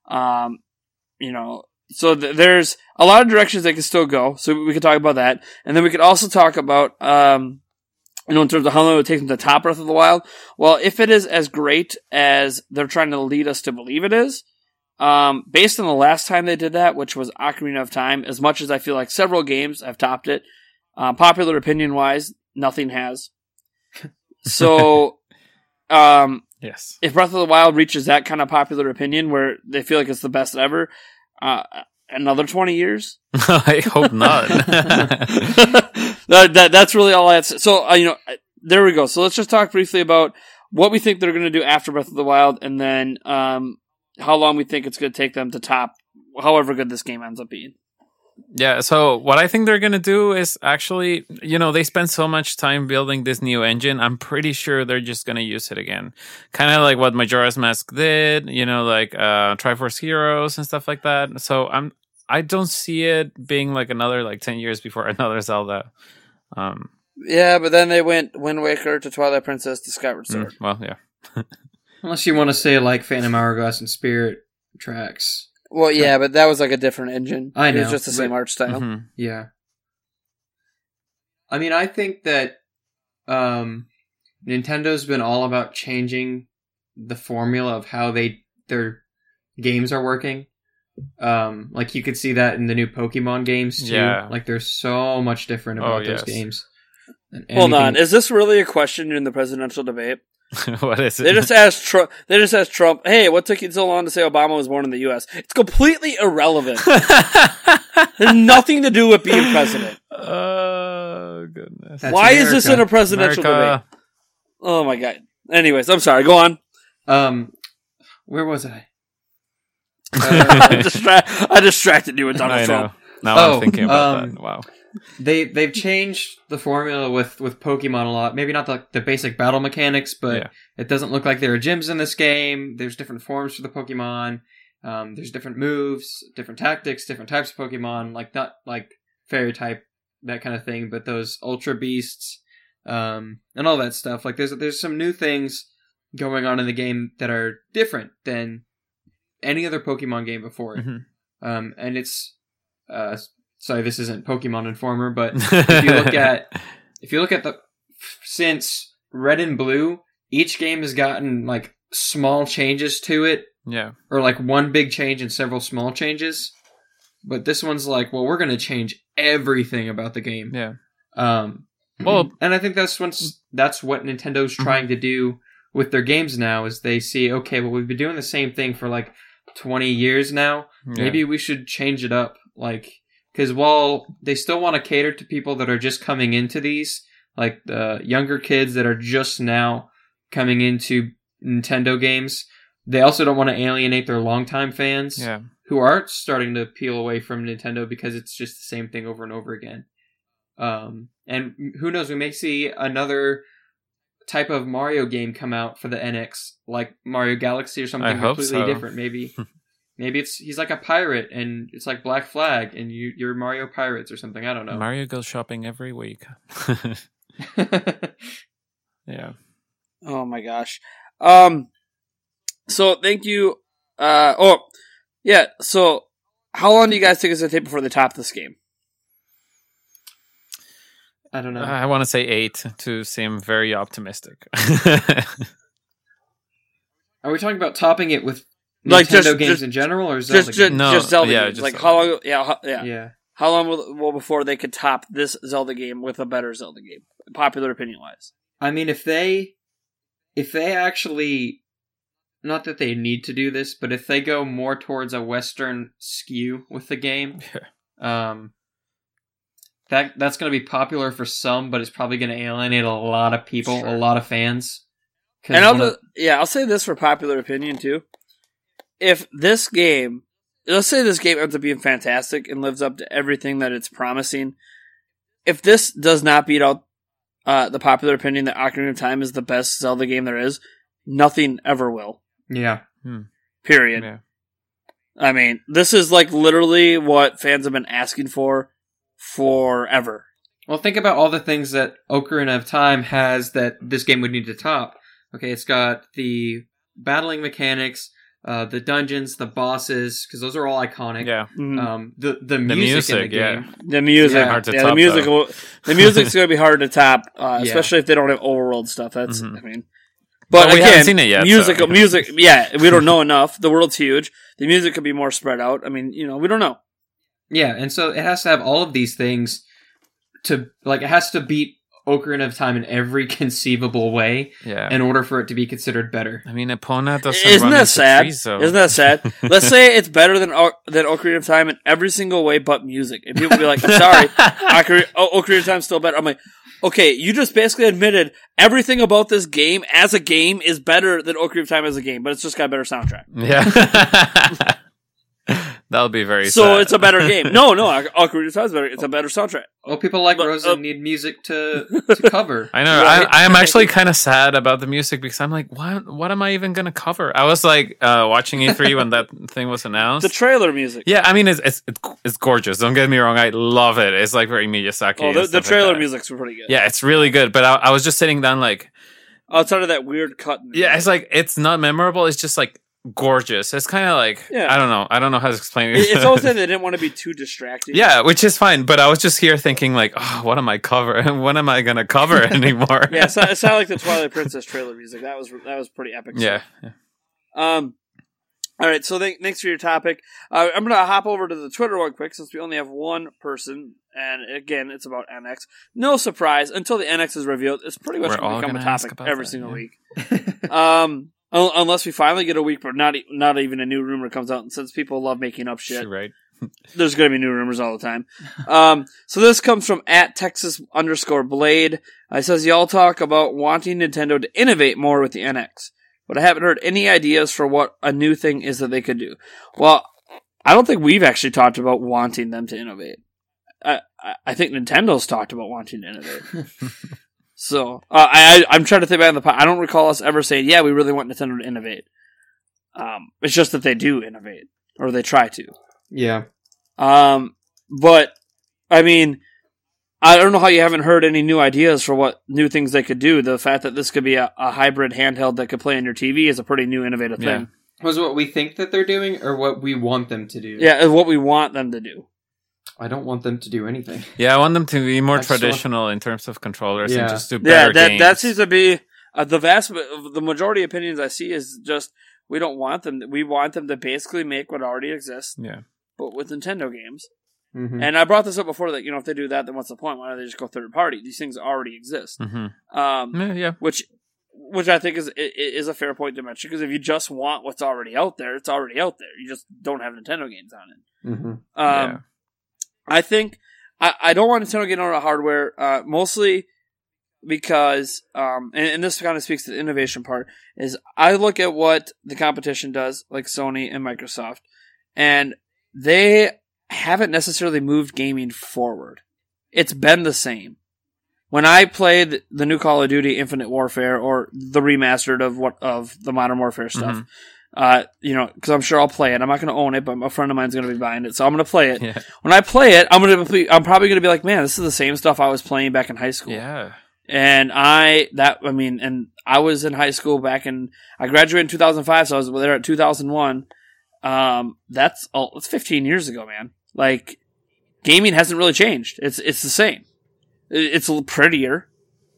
So there's a lot of directions they can still go. So we could talk about that, and then we could also talk about in terms of how long it would take them to top Breath of the Wild. Well, if it is as great as they're trying to lead us to believe it is, based on the last time they did that, which was Ocarina of Time, as much as I feel like several games have topped it, popular opinion wise, nothing has. So, yes, if Breath of the Wild reaches that kind of popular opinion where they feel like it's the best ever, another 20 years? I hope not. That's really all I had to say. So, there we go. So let's just talk briefly about what we think they're going to do after Breath of the Wild, and then how long we think it's going to take them to top however good this game ends up being. Yeah, so what I think they're going to do is actually, they spend so much time building this new engine. I'm pretty sure they're just going to use it again. Kind of like what Majora's Mask did, like Triforce Heroes and stuff like that. So I don't see it being like another 10 years before another Zelda. Yeah, but then they went Wind Waker to Twilight Princess to Skyward Sword. Well, yeah. Unless you want to say like Phantom Hourglass and Spirit tracks. Well, yeah, but that was like a different engine. I know. It was just the same art style. Mm-hmm. Yeah. I mean, I think that Nintendo's been all about changing the formula of how their games are working. Like you could see that in the new Pokemon games too. Yeah. Like they're so much different about those games. Hold on, is this really a question in the presidential debate? What is it? They just asked Trump, "Hey, what took you so long to say Obama was born in the U.S.?" It's completely irrelevant. There's nothing to do with being president. Oh goodness! Why is this in a presidential debate? Oh my god. Anyways, I'm sorry. Go on. Where was I? I distracted you with Donald Trump. Now I'm thinking about that. Wow. They've changed the formula with Pokemon a lot. Maybe not the basic battle mechanics, but it doesn't look like there are gyms in this game. There's different forms for the Pokemon. There's different moves, different tactics, different types of Pokemon. Like not like fairy type, that kind of thing, but those Ultra Beasts, and all that stuff. Like there's some new things going on in the game that are different than any other Pokemon game before. Mm-hmm. And it's sorry, this isn't Pokemon Informer, but if you look at since Red and Blue, each game has gotten like small changes to it. Yeah. Or like one big change and several small changes. But this one's like, well, we're going to change everything about the game. Yeah. Well, and I think that's what Nintendo's trying to do with their games now is they see, okay, well, we've been doing the same thing for like 20 years now. Yeah. Maybe we should change it up. Like, because while they still want to cater to people that are just coming into these, like the younger kids that are just now coming into Nintendo games, they also don't want to alienate their longtime fans who are starting to peel away from Nintendo because it's just the same thing over and over again. And who knows, we may see another type of Mario game come out for the NX, like Mario Galaxy or something completely different. Maybe he's like a pirate and it's like Black Flag and you're Mario Pirates or something. I don't know. Mario goes shopping every week. Yeah. Oh my gosh. So thank you. So how long do you guys think it's going to take before they top this game? I don't know. I want to say 8 to seem very optimistic. Are we talking about topping it with Nintendo games in general, or Zelda games? Just Zelda games. Just like Zelda. How long? Yeah. How long will before they could top this Zelda game with a better Zelda game? Popular opinion wise. I mean, if they actually, not that they need to do this, but if they go more towards a Western skew with the game, that's going to be popular for some, but it's probably going to alienate a lot of people, a lot of fans. And I'll say this for popular opinion too. If this game, let's say this game ends up being fantastic and lives up to everything that it's promising, if this does not beat out the popular opinion that Ocarina of Time is the best Zelda game there is, nothing ever will. Yeah. Period. Yeah. I mean, this is like literally what fans have been asking for forever. Well, think about all the things that Ocarina of Time has that this game would need to top. Okay, it's got the battling mechanics, the dungeons, the bosses, because those are all iconic. Yeah. The music in the game. The music. Hard to top, the music's going to be hard to top, especially if they don't have overworld stuff. That's, I mean. But we again, haven't seen it yet, music, yeah, we don't know enough. The world's huge. The music could be more spread out. I mean, we don't know. Yeah, and so it has to have all of these things to, like, it has to beat Ocarina of Time in every conceivable way Yeah. in order for it to be considered better. I mean, Epona doesn't Isn't run that into sad? trees, so. Isn't that sad? Let's say it's better than Ocarina of Time in every single way but music. And people be like, sorry, Ocarina of Time's still better. I'm like, okay, you just basically admitted everything about this game as a game is better than Ocarina of Time as a game, but it's just got a better soundtrack. Yeah. That'll be very So sad. it's a better game. No, Ocarina of Time is better. It's a better soundtrack. Well, people like But, Rosen need music to cover. I know. Right. I am actually kind of sad about the music because I'm like, what am I even going to cover? I was like watching E3 when that thing was announced. The trailer music. Yeah, I mean, it's gorgeous. Don't get me wrong. I love it. It's like very Miyazaki. Oh, and the stuff trailer like that. music's pretty good. Yeah, it's really good. But I was just sitting down like, Outside of that weird cut. yeah, it's like, it's not memorable. It's just like gorgeous. It's kind of like, Yeah. I don't know. I don't know how to explain it. It's almost like they didn't want to be too distracting. Yeah, which is fine. But I was just here thinking like, oh, what am I covering? What am I going to cover anymore? Yeah, it sounded like the Twilight Princess trailer music. That was pretty epic. Yeah. All right, so thanks for your topic. I'm going to hop over to the Twitter one quick since we only have one person, and again, it's about NX. No surprise, until the NX is revealed, it's pretty much We're going all to become a gonna ask topic about every that, single yeah. week. Unless we finally get a week where not even a new rumor comes out, and since people love making up shit, Right. there's going to be new rumors all the time. So this comes from @Texas_Blade. It says, y'all talk about wanting Nintendo to innovate more with the NX, but I haven't heard any ideas for what a new thing is that they could do. Well, I don't think we've actually talked about wanting them to innovate. I think Nintendo's talked about wanting to innovate. So, I'm trying to think back in the past. I don't recall us ever saying, yeah, we really want Nintendo to innovate. It's just that they do innovate, or they try to. Yeah. But, I mean, I don't know how you haven't heard any new ideas for what new things they could do. The fact that this could be a hybrid handheld that could play on your TV is a pretty new, innovative thing. Was what we think that they're doing, or what we want them to do? Yeah, it's what we want them to do. I don't want them to do anything. Yeah, I want them to be more I just want- traditional in terms of controllers Yeah. and just do better games. That seems to be the majority of opinions I see is just we don't want them. We want them to basically make what already exists, Yeah. but with Nintendo games. Mm-hmm. And I brought this up before that if they do that, then what's the point? Why don't they just go third party? These things already exist. Mm-hmm. Yeah. Which I think is a fair point to mention, because if you just want what's already out there, it's already out there. You just don't have Nintendo games on it. Mm-hmm. Yeah. I think I don't want Nintendo getting on the hardware, mostly because, and this kind of speaks to the innovation part, is I look at what the competition does, like Sony and Microsoft, and they haven't necessarily moved gaming forward. It's been the same. When I played the new Call of Duty Infinite Warfare, or the remastered of the Modern Warfare stuff, because I'm sure I'll play it. I'm not going to own it, but a friend of mine's going to be buying it, so I'm going to play it. Yeah. When I play it, I'm probably going to be like, man, this is the same stuff I was playing back in high school. Yeah. And I was in high school I graduated in 2005, so I was there at 2001. That's 15 years ago, man. Like, gaming hasn't really changed. It's the same. It's a little prettier,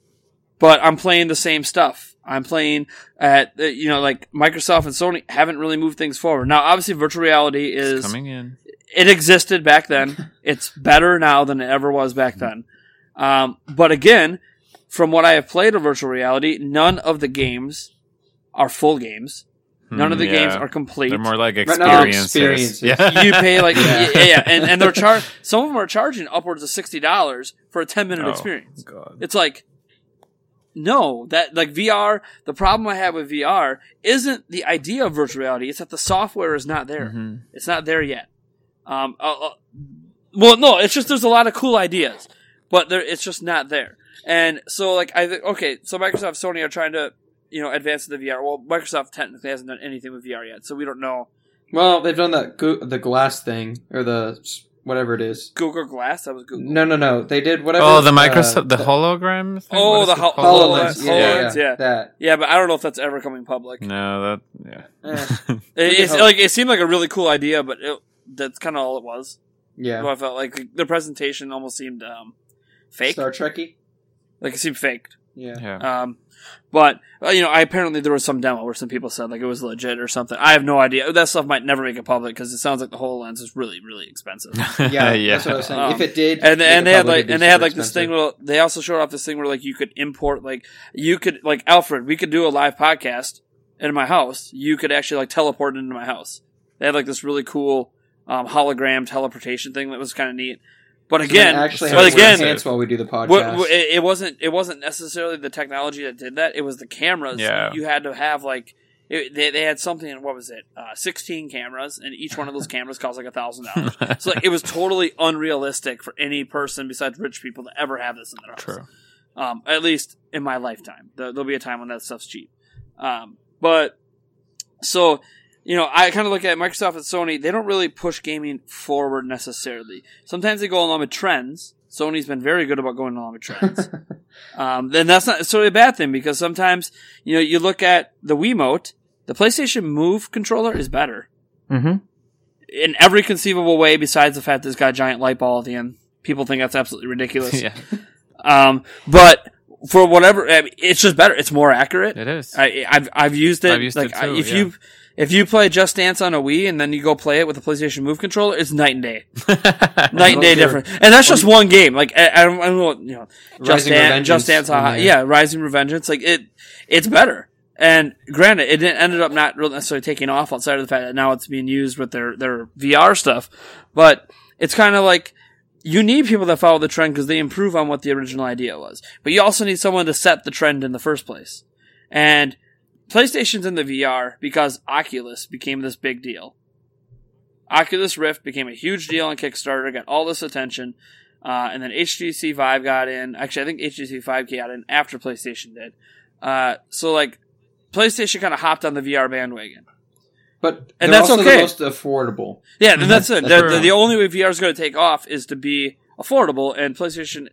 but I'm playing the same stuff. I'm playing at, like Microsoft and Sony haven't really moved things forward. Now, obviously, virtual reality is coming in. It existed back then. It's better now than it ever was back then. But again, from what I have played of virtual reality, none of the games are full games. None of the games are complete. They're more like Right now, experiences. experiences. Yeah. You pay like and they're some of them are charging upwards of $60 for a 10-minute experience. God. It's like, no, that like VR. The problem I have with VR isn't the idea of virtual reality; it's that the software is not there. Mm-hmm. It's not there yet. Well, no, it's just there's a lot of cool ideas, but it's just not there. And so, like, I think so Microsoft, Sony are trying to advance the VR. Well, Microsoft technically hasn't done anything with VR yet, so we don't know. Well, they've done the glass thing, or the whatever it is. Google Glass? That was Google. No. They did whatever. Oh, the Microsoft, the hologram thing? Oh, What is the it called? HoloLens. HoloLens, Yeah. That. Yeah, but I don't know if that's ever coming public. No, It's like it seemed like a really cool idea, but that's kind of all it was. Yeah. So I felt like the presentation almost seemed fake. Star Trekky? Like it seemed faked. Yeah. But apparently there was some demo where some people said like it was legit or something. I have no idea. That stuff might never make it public because it sounds like the HoloLens is really, really expensive. Yeah, that's what I was saying. If it did, and they had like this thing where they also showed off this thing where like you could import Alfred, we could do a live podcast in my house. You could actually like teleport into my house. They had like this really cool hologram teleportation thing that was kind of neat. But again, while we do the podcast, it wasn't necessarily the technology that did that. It was the cameras. Yeah. You had to have like they had something. What was it? 16 cameras, and each one of those cameras cost like $1,000. So like, it was totally unrealistic for any person besides rich people to ever have this in their house. True. At least in my lifetime, there'll be a time when that stuff's cheap. But so. I kind of look at Microsoft and Sony. They don't really push gaming forward necessarily. Sometimes they go along with trends. Sony's been very good about going along with trends. Then that's not necessarily a bad thing because sometimes, you look at the Wiimote, the PlayStation Move controller is better. Mm-hmm. In every conceivable way besides the fact that it's got a giant light ball at the end. People think that's absolutely ridiculous. Yeah. But for whatever, it's just better. It's more accurate. It is. I've used it. I've used it too, If you play Just Dance on a Wii and then you go play it with the PlayStation Move controller, it's night and day. Night and day different. And that's just one game. Like, I don't know, Just Dance, Rising Revengeance. Like, it's better. And granted, it ended up not really necessarily taking off outside of the fact that now it's being used with their VR stuff. But it's kind of like, you need people that follow the trend because they improve on what the original idea was. But you also need someone to set the trend in the first place. And PlayStation's in the VR because Oculus became this big deal. Oculus Rift became a huge deal on Kickstarter, got all this attention, and then HTC Vive got in. Actually, I think HTC Vive got in after PlayStation did. So, like, PlayStation kind of hopped on the VR bandwagon. But and they're that's also okay. the most affordable. Yeah, then that's it. That's the only way VR is going to take off is to be affordable, and PlayStation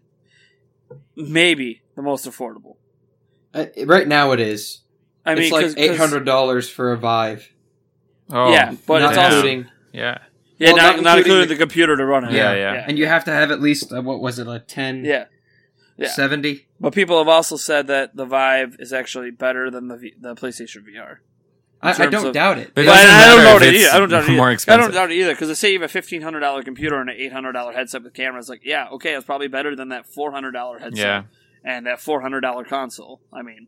maybe the most affordable. Right now it is. I mean, it's like $800 for a Vive. Oh, yeah, but not it's also including. Yeah. Yeah, Well, not including the computer to run it. Yeah. And you have to have at least, what was it, like 10? Yeah. 70? But people have also said that the Vive is actually better than the PlayStation VR. I don't doubt it. But I don't doubt it either. I don't doubt it more either. expensive. I don't doubt it either, because they say you have a $1,500 computer and an $800 headset with cameras. Like, yeah, okay, it's probably better than that $400 headset and that $400 console. I mean,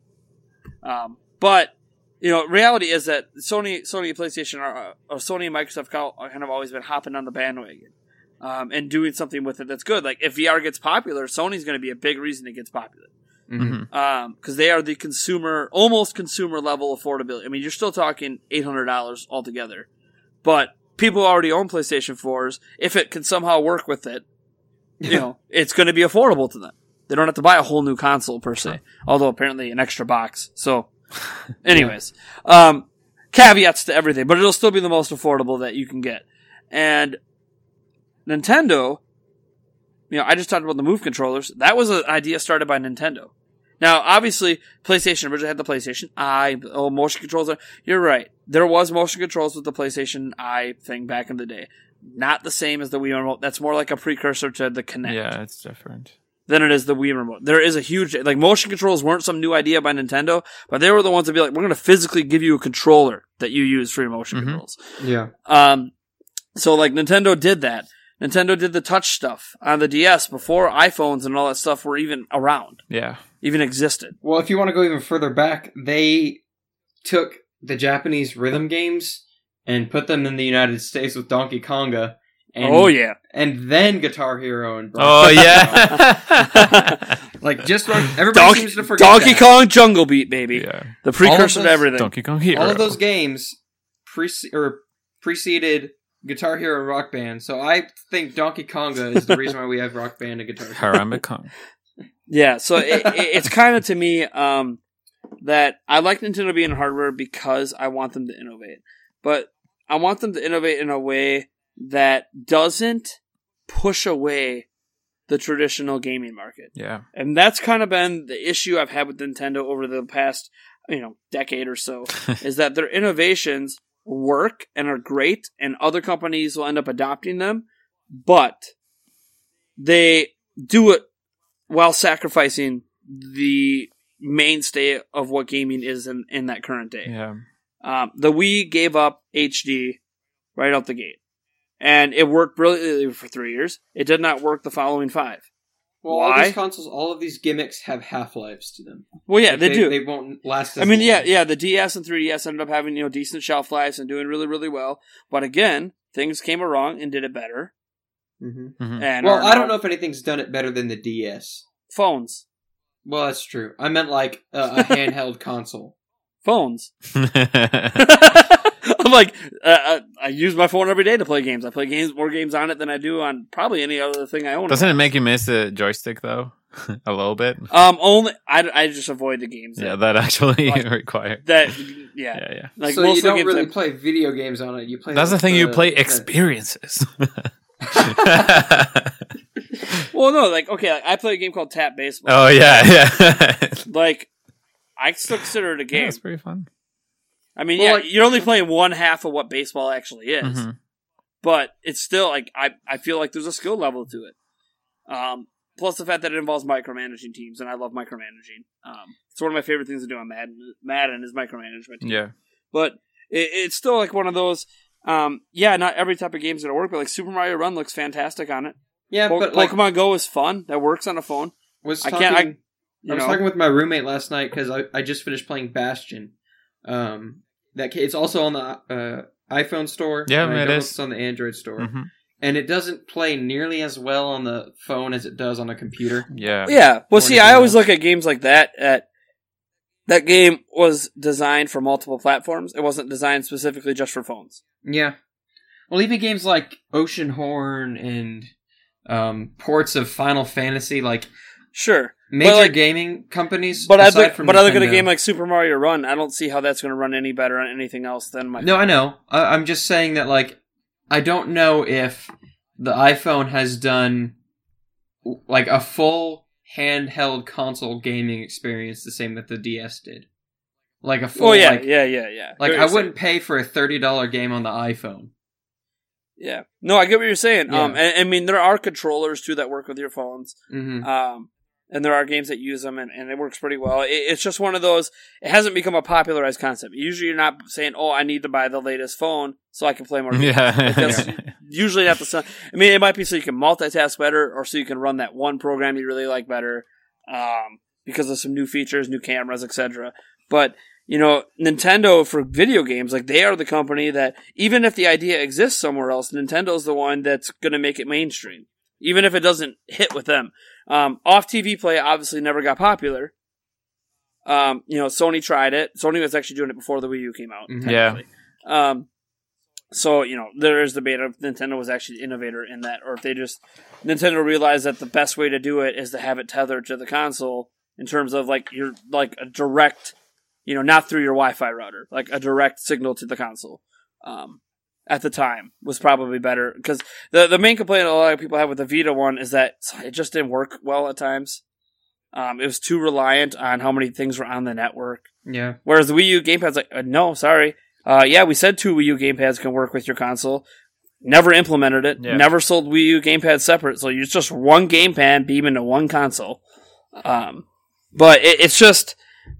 but reality is that Sony and PlayStation or Sony and Microsoft kind of always been hopping on the bandwagon and doing something with it that's good. Like, if VR gets popular, Sony's going to be a big reason it gets popular. Mm-hmm. Because they are the almost consumer level affordability. I mean, you're still talking $800 altogether, but people who already own PlayStation 4s, if it can somehow work with it, it's going to be affordable to them. They don't have to buy a whole new console per se, although apparently an extra box. So, anyways, caveats to everything, but it'll still be the most affordable that you can get. And Nintendo, I just talked about the Move controllers. That was an idea started by Nintendo. Now, obviously, PlayStation originally had the PlayStation Eye, motion controls. You're right. There was motion controls with the PlayStation Eye thing back in the day. Not the same as the Wii Remote. That's more like a precursor to the Kinect. Yeah, it's different. Than it is the Wii Remote. There is a huge, motion controls weren't some new idea by Nintendo, but they were the ones to be like, we're going to physically give you a controller that you use for your motion controls. Yeah. So, Nintendo did that. Nintendo did the touch stuff on the DS before iPhones and all that stuff were even around. Yeah. Even existed. Well, if you want to go even further back, they took the Japanese rhythm games and put them in the United States with Donkey Konga. And, and then Guitar Hero and Rock everybody seems to forget Donkey Kong Jungle Beat, baby. Yeah. The precursor to everything. Donkey Kong Hero. All of those games preceded Guitar Hero and Rock Band, so I think Donkey Konga is the reason why we have Rock Band and Guitar Hero. Harambe Kong. Yeah, so it's kind of to me that I like Nintendo being hardware because I want them to innovate. But I want them to innovate in a way that doesn't push away the traditional gaming market. Yeah. And that's kind of been the issue I've had with Nintendo over the past, decade or so, is that their innovations work and are great, and other companies will end up adopting them, but they do it while sacrificing the mainstay of what gaming is in that current day. Yeah. The Wii gave up HD right out the gate. And it worked brilliantly for 3 years. It did not work the following 5. Well, Why? all these consoles, all of these gimmicks have half-lives to them. Well, yeah, Like, they do. They won't last as I mean, long. yeah, the DS and 3DS ended up having, decent shelf lives and doing really, really well. But again, things came along and did it better. Mm-hmm. Mhm. And Well, are I don't now know if anything's done it better than the DS. phones. Well, that's true. I meant like a handheld console. Phones. I'm like, I use my phone every day to play games. I play more games on it than I do on probably any other thing I own. Doesn't it make you miss the joystick though? A little bit. Only I just avoid the games. Yeah, that actually Like, require. Yeah. Yeah. Like so most you don't of the games really play video games on it. You play. That's the like thing. You play experiences. Well, no, like okay, like, I play a game called Tap Baseball. Oh yeah. Like I still consider it a game. Yeah, it's pretty fun. I mean, Well, yeah, like- you're only playing one half of what baseball actually is, Mhm. but it's still like I feel like there's a skill level to it. Plus the fact that it involves micromanaging teams, and I love micromanaging. It's one of my favorite things to do on Madden. Madden is micromanagement. Yeah. But it's still like one of those. Not every type of game is gonna work, but like Super Mario Run looks fantastic on it. Yeah, but like, Pokemon Go is fun. That works on a phone. I was talking talking with my roommate last night because I just finished playing Bastion. It's also on the iPhone store. Yeah, and I it don't know is. if it's on the Android store, Mhm. and it doesn't play nearly as well on the phone as it does on a computer. Yeah. Yeah. Well, Or see, anything I always else. look at games like that. That game was designed for multiple platforms. It wasn't designed specifically just for phones. Yeah. Well, even games like Oceanhorn and ports of Final Fantasy, like Sure, major like- gaming companies. but I aside look from at a Nintendo- game like Super Mario Run. I don't see how that's going to run any better on anything else than my. No, I know. I'm just saying that, like, I don't know if the iPhone has done like a full handheld console gaming experience the same that the DS did. Like a full, Oh yeah, like, yeah. like Very I same. wouldn't pay for a $30 game on the iPhone. Yeah, no, I get what you're saying. Yeah. And I mean, there are controllers too that work with your phones. Mm-hmm. And there are games that use them, and it works pretty well. It's just one of those. It hasn't become a popularized concept. Usually, you're not saying, "Oh, I need to buy the latest phone so I can play more games." Yeah. Like, that's usually not the sun. I mean, it might be so you can multitask better, or so you can run that one program you really like better, because of some new features, new cameras, etc. But Nintendo for video games, like they are the company that even if the idea exists somewhere else, Nintendo's the one that's going to make it mainstream, even if it doesn't hit with them. Off TV play obviously never got popular. Sony tried it. Sony was actually doing it before the Wii U came out. Mhm. Yeah. technically. So, there is debate if Nintendo was actually the innovator in that, or if Nintendo realized that the best way to do it is to have it tethered to the console in terms of like a direct, not through your Wi-Fi router, like a direct signal to the console. At the time was probably better because the main complaint a lot of people have with the Vita one is that it just didn't work well at times. It was too reliant on how many things were on the network. Yeah. Whereas the Wii U gamepad's like, no, sorry. We said 2 Wii U gamepads can work with your console. Never implemented it. Yeah. Never sold Wii U gamepads separate. So it's just one gamepad beaming to one console. But it's just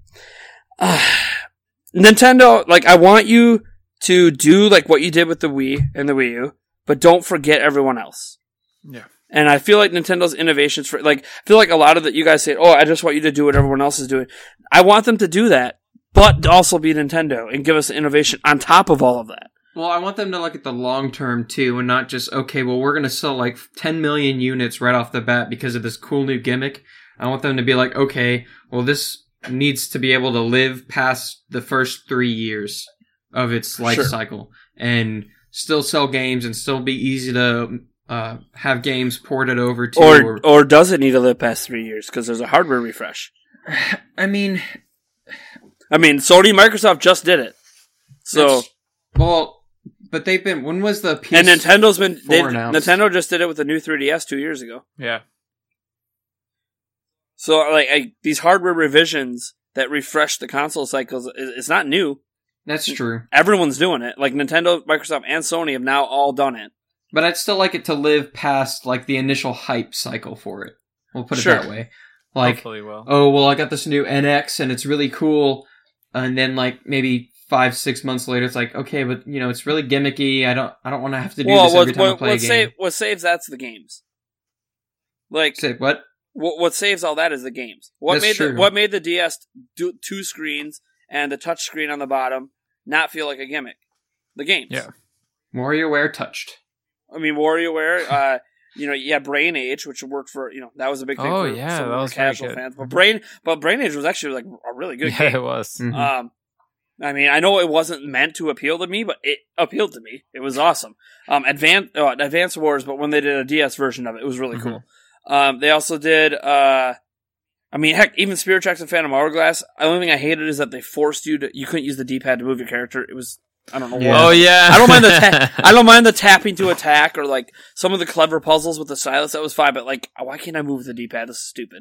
Nintendo. Like, I want you to do like what you did with the Wii and the Wii U, but don't forget everyone else. Yeah. And I feel like Nintendo's innovations I feel like a lot of that you guys say, oh, I just want you to do what everyone else is doing. I want them to do that, but also be Nintendo and give us innovation on top of all of that. Well, I want them to look at the long term too, and not just, okay, well, we're going to sell like 10 million units right off the bat because of this cool new gimmick. I want them to be like, okay, well, this needs to be able to live past the first 3 years of its life Sure. cycle and still sell games and still be easy to have games ported over to. Or does it need to live past 3 years because there's a hardware refresh? I mean, Sony and Microsoft just did it. So but they've been. When was the PS4 and Nintendo's been announced? Nintendo just did it with the new 3DS 2 years ago. Yeah. So these hardware revisions that refresh the console cycles, it's not new. That's true. Everyone's doing it. Like Nintendo, Microsoft, and Sony have now all done it. But I'd still like it to live past like the initial hype cycle for it. We'll put it Sure. that way. Like, Hopefully will. oh, well, I got this new NX and it's really cool. And then, like, maybe 5-6 months later, it's like, okay, but, you know, it's really gimmicky. I don't want to have to do this every time I play a game. What saves that's the games. Like, Say, what? What saves all that is the games. What made the DS do 2 screens and the touch screen on the bottom not feel like a gimmick? The games. Yeah. WarioWare touched. I mean, WarioWare, Brain Age, which worked for, that was a big thing for some of the casual fans. But Brain Age was actually like a really good game. Yeah, it was. Mm-hmm. I mean, I know it wasn't meant to appeal to me, but it appealed to me. It was awesome. Advance Wars, but when they did a DS version of it, it was really cool. They also did, even Spirit Tracks and Phantom Hourglass. The only thing I hated is that they forced you couldn't use the D-pad to move your character. It was, I don't know why. Oh yeah. I don't mind the tapping to attack or like some of the clever puzzles with the stylus. That was fine, but like, why can't I move with the D-pad? This is stupid.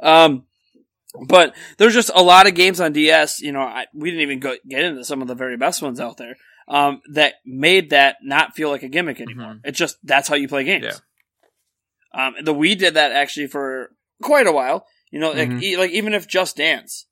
But there's just a lot of games on DS, we didn't even get into some of the very best ones out there, that made that not feel like a gimmick anymore. It's just, that's how you play games. Yeah. The Wii did that actually for quite a while. Like even if Just Dance,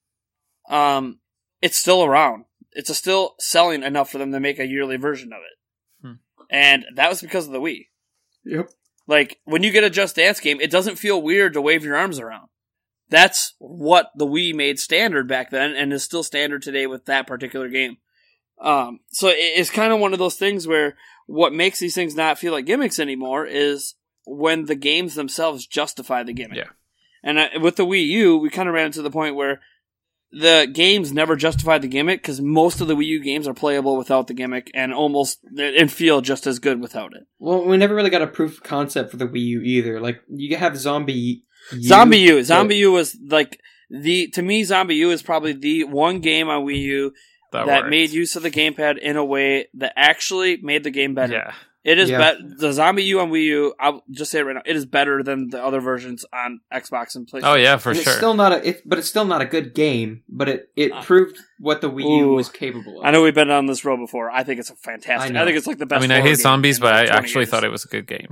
it's still around. It's still selling enough for them to make a yearly version of it. And that was because of the Wii. Yep. Like, when you get a Just Dance game, it doesn't feel weird to wave your arms around. That's what the Wii made standard back then, and is still standard today with that particular game. So it's kind of one of those things where what makes these things not feel like gimmicks anymore is when the games themselves justify the gimmick. Yeah. And with the Wii U, we kind of ran into the point where the games never justified the gimmick because most of the Wii U games are playable without the gimmick and feel just as good without it. Well, we never really got a proof of concept for the Wii U either. Like, you have Zombie U. Zombie U was like to me, Zombie U is probably the one game on Wii U that made use of the gamepad in a way that actually made the game better. Yeah. It is the Zombie U on Wii U. I'll just say it right now. It is better than the other versions on Xbox and PlayStation. Oh yeah, for sure. It's still not a good game. But it proved what the Wii U was capable of. I know we've been on this road before. I think it's a fantastic. I think it's like the best. I hate zombies, but I actually thought it was a good game.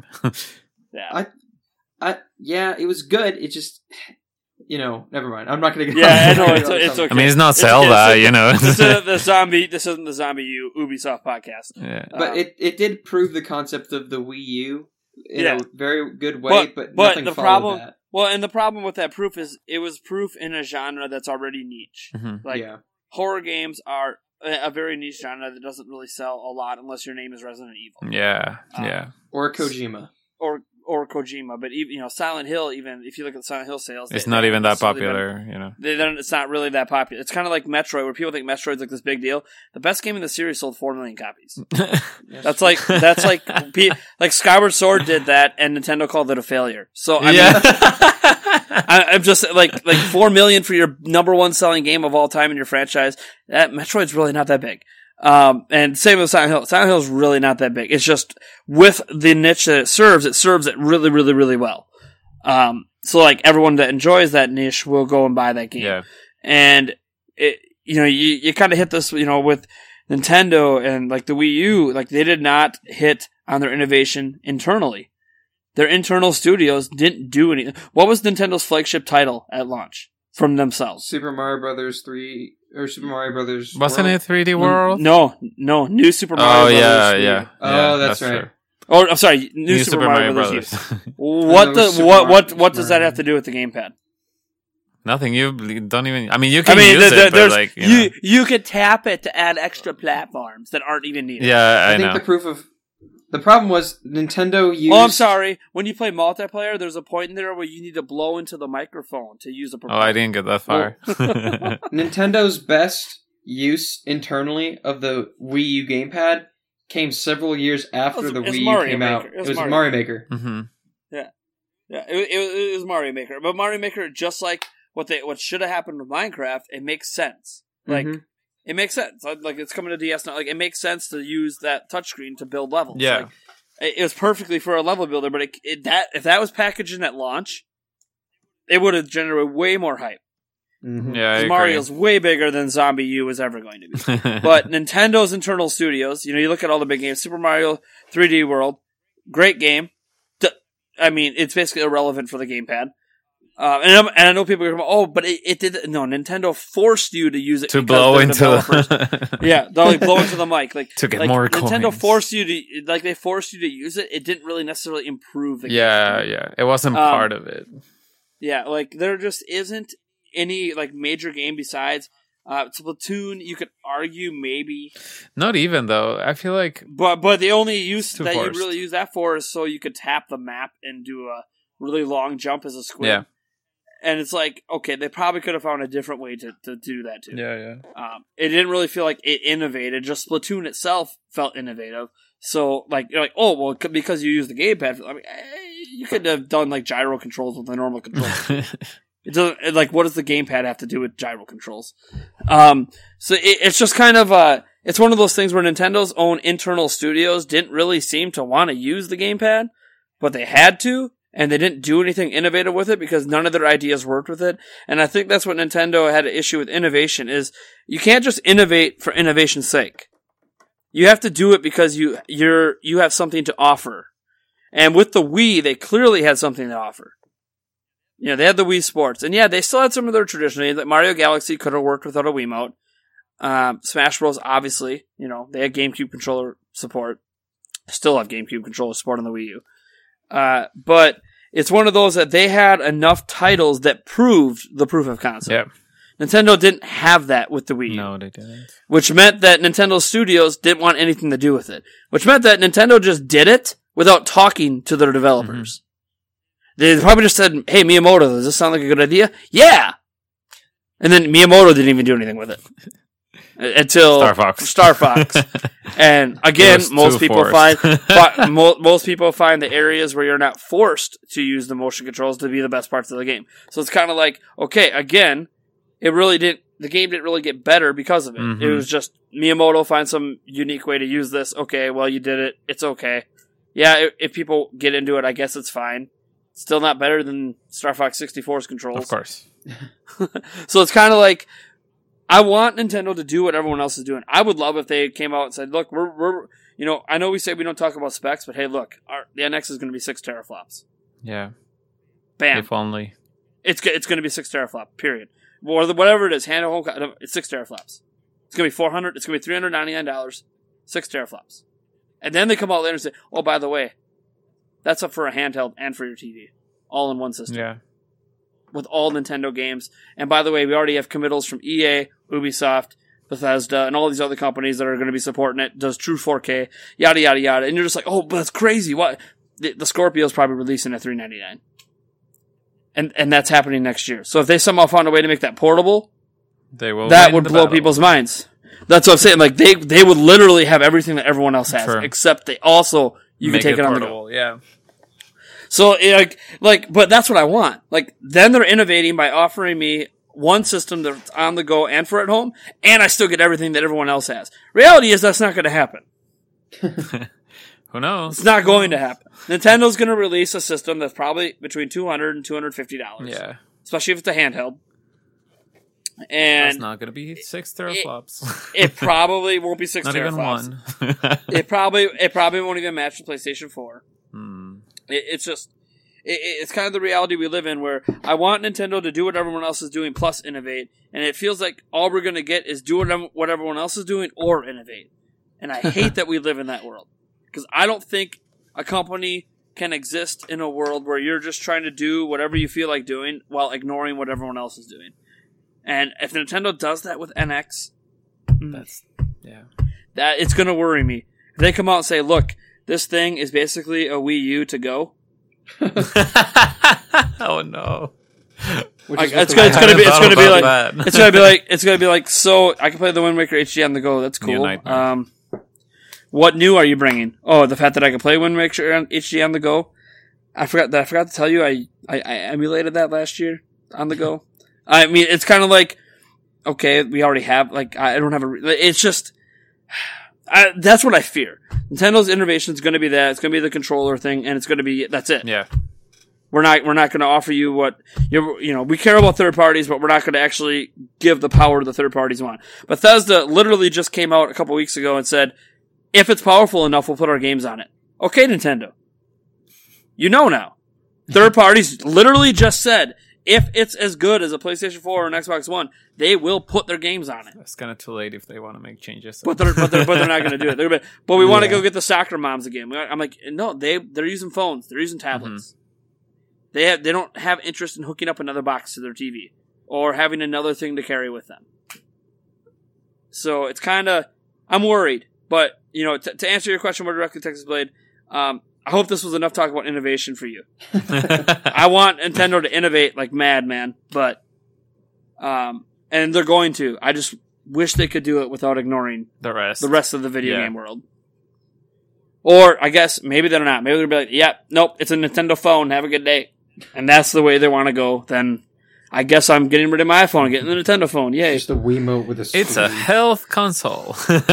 Yeah. It was good. It just. Never mind. I'm not going to get. Yeah, no, it's okay. I mean, it's not Zelda, This isn't the Zombie U Ubisoft podcast. Yeah. But it did prove the concept of the Wii U in a very good way, but nothing the followed problem, that. Well, and the problem with that proof is it was proof in a genre that's already niche. Horror games are a very niche genre that doesn't really sell a lot unless your name is Resident Evil. Yeah. Or Kojima. Or Kojima, but even Silent Hill. Even if you look at the Silent Hill sales, it's not even that popular. It's not really that popular. It's kind of like Metroid, where people think Metroid's like this big deal. The best game in the series sold 4 million copies. that's like Skyward Sword did that, and Nintendo called it a failure. So I mean, I'm just like 4 million for your number one selling game of all time in your franchise. That Metroid's really not that big. And same with Silent Hill. Silent Hill is really not that big. It's just with the niche that it serves it really, really, really well. So like everyone that enjoys that niche will go and buy that game. Yeah. And it, you kind of hit this, with Nintendo and like the Wii U, like they did not hit on their innovation internally. Their internal studios didn't do anything. What was Nintendo's flagship title at launch from themselves? Super Mario Brothers 3. Or Super Mario Brothers. Wasn't it 3D World? No, New Super Mario Brothers. Yeah. Oh, that's right. True. Oh, I'm sorry, New Super Mario Brothers. What does that have to do with the gamepad? Nothing. You don't even. I mean, you can use it, but like you could tap it to add extra platforms that aren't even needed. Yeah, I think the problem was Nintendo used... Oh, I'm sorry. When you play multiplayer, there's a point in there where you need to blow into the microphone to use a propeller. Oh, I didn't get that far. Nintendo's best use internally of the Wii U gamepad came several years after the Wii U came out. It was Mario Maker. Mm-hmm. Yeah. It was Mario Maker. But Mario Maker, just like what should have happened with Minecraft, it makes sense. Like... Mm-hmm. It makes sense. Like, it's coming to DS now. Like, it makes sense to use that touchscreen to build levels. Yeah. Like, it was perfectly for a level builder, but if that was packaging at launch, it would have generated way more hype. Mm-hmm. Yeah, Mario's way bigger than Zombie U was ever going to be. But Nintendo's internal studios, you look at all the big games, Super Mario 3D World, great game. I mean, it's basically irrelevant for the gamepad. And I know people are going, oh, but it did. No, Nintendo forced you to use it to blow into yeah, they'll like blow into the mic, like to get like more Nintendo coins. forced you to like they forced you to use it. It didn't really necessarily improve the game. Yeah, it wasn't part of it. Yeah, like there just isn't any like major game besides Splatoon. You could argue maybe, not even though. I feel like, but the only use that forced. you really use that for is so you could tap the map and do a really long jump as a squid. Yeah. And it's like, okay, they probably could have found a different way to do that too. Yeah. It didn't really feel like it innovated. Just Splatoon itself felt innovative. So, like, you're like, oh, well, because you use the gamepad. I mean, you could have done like gyro controls with the normal controls. It doesn't like. What does the gamepad have to do with gyro controls? So it's just kind of it's one of those things where Nintendo's own internal studios didn't really seem to want to use the gamepad, but they had to. And they didn't do anything innovative with it because none of their ideas worked with it. And I think that's what Nintendo had an issue with innovation is you can't just innovate for innovation's sake. You have to do it because you have something to offer. And with the Wii, they clearly had something to offer. You know, they had the Wii Sports. And yeah, they still had some of their traditional. Like Mario Galaxy could have worked without a Wiimote. Smash Bros, obviously, you know, they had GameCube controller support. Still have GameCube controller support on the Wii U. But it's one of those that they had enough titles that proved the proof of concept. Yeah. Nintendo didn't have that with the Wii U. No, they didn't. Which meant that Nintendo Studios didn't want anything to do with it. Which meant that Nintendo just did it without talking to their developers. Mm-hmm. They probably just said, hey, Miyamoto, does this sound like a good idea? Yeah! And then Miyamoto didn't even do anything with it. Until Star Fox. And again, most people find the areas where you're not forced to use the motion controls to be the best parts of the game. So it's kind of like, okay, again, the game didn't really get better because of it. Mm-hmm. It was just Miyamoto find some unique way to use this. Okay, well, you did it. It's okay. Yeah, if people get into it, I guess it's fine. Still not better than Star Fox 64's controls. Of course. So it's kind of like, I want Nintendo to do what everyone else is doing. I would love if they came out and said, look, we're you know, I know we say we don't talk about specs, but hey, look, the NX is going to be 6 teraflops. Yeah. Bam. If only. It's going to be 6 teraflop, period. Or whatever it is, handheld, it's 6 teraflops. It's going to be $400, it's going to be $399, 6 teraflops. And then they come out later and say, oh, by the way, that's up for a handheld and for your TV. All in one system. Yeah. With all Nintendo games. And by the way, we already have committals from EA, Ubisoft, Bethesda, and all these other companies that are going to be supporting it. Does true 4K, yada, yada, yada. And you're just like, oh, but that's crazy. What? The Scorpio's probably releasing at $399. And that's happening next year. So if they somehow found a way to make that portable, that would blow people's minds. That's what I'm saying. Like, they would literally have everything that everyone else has. True. Except they also, you can take it on the go. Yeah. So, but that's what I want. Like, then they're innovating by offering me one system that's on the go and for at home, and I still get everything that everyone else has. Reality is that's not going to happen. Who knows? It's not going to happen. Nintendo's going to release a system that's probably between $200 and $250. Yeah. Especially if it's a handheld. And it's not going to be 6 teraflops. It probably won't be 6 not teraflops. Not even 1. It probably won't even match the PlayStation 4. It's just, it's kind of the reality we live in where I want Nintendo to do what everyone else is doing plus innovate. And it feels like all we're going to get is do what everyone else is doing or innovate. And I hate that we live in that world. Because I don't think a company can exist in a world where you're just trying to do whatever you feel like doing while ignoring what everyone else is doing. And if Nintendo does that with NX, that it's going to worry me. If they come out and say, look, this thing is basically a Wii U to go. Oh no! It's gonna be like. So I can play the Wind Waker HD on the go. That's cool. What new are you bringing? Oh, the fact that I can play Wind Waker HD on the go. I forgot to tell you. I emulated that last year on the go. I mean, it's kind of like, okay, we already have. Like, I don't have it's just. That's what I fear. Nintendo's innovation is going to be that. It's going to be the controller thing, and it's going to be that's it. Yeah, we're not going to offer you what we care about third parties, but we're not going to actually give the power the third parties want. Bethesda literally just came out a couple weeks ago and said, if it's powerful enough, we'll put our games on it. Okay, Nintendo. You know now. Third parties literally just said, if it's as good as a PlayStation 4 or an Xbox One, they will put their games on it. It's kind of too late if they want to make changes. But they're not going to do it. But we want to go get the soccer moms again. I'm like, no, they're using phones. They're using tablets. Mm-hmm. They don't have interest in hooking up another box to their TV or having another thing to carry with them. So it's kind of, I'm worried. But, to answer your question more directly, Texas Blade, I hope this was enough talk about innovation for you. I want Nintendo to innovate like mad, man. But, and they're going to. I just wish they could do it without ignoring the rest of the video game world. Or, I guess, maybe they're not. Maybe they'll be like, nope, it's a Nintendo phone. Have a good day. And that's the way they want to go. Then I guess I'm getting rid of my iPhone and getting the Nintendo phone. Yay. Just a Wiimote with a screen. It's a health console.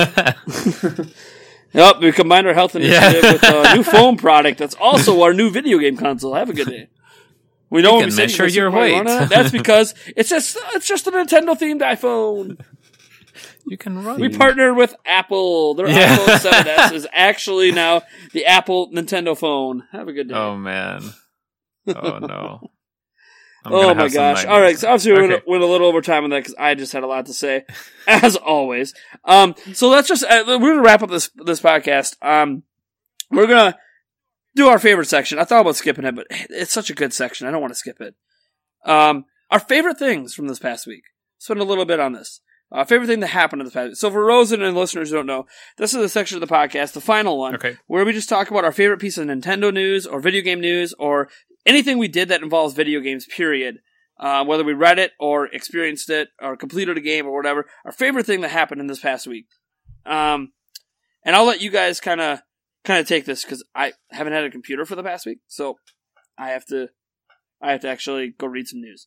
Yep, we combined our health initiative with a new phone product that's also our new video game console. Have a good day. We know you can measure your weight. That's because it's just a Nintendo themed iPhone. You can run. We partnered with Apple. Their iPhone 7S is actually now the Apple Nintendo phone. Have a good day. Oh man. Oh no. Oh my gosh. All right. So obviously we went a little over time on that because I just had a lot to say, as always. So let's just, we're going to wrap up this podcast. We're going to do our favorite section. I thought about skipping it, but it's such a good section. I don't want to skip it. Our favorite things from this past week. Spend a little bit on this. Favorite thing that happened in this past week. So for Rosen and listeners who don't know, this is a section of the podcast, the final one, where we just talk about our favorite piece of Nintendo news or video game news or anything we did that involves video games, period. Whether we read it or experienced it or completed a game or whatever. Our favorite thing that happened in this past week. And I'll let you guys kind of take this because I haven't had a computer for the past week, so I have to actually go read some news.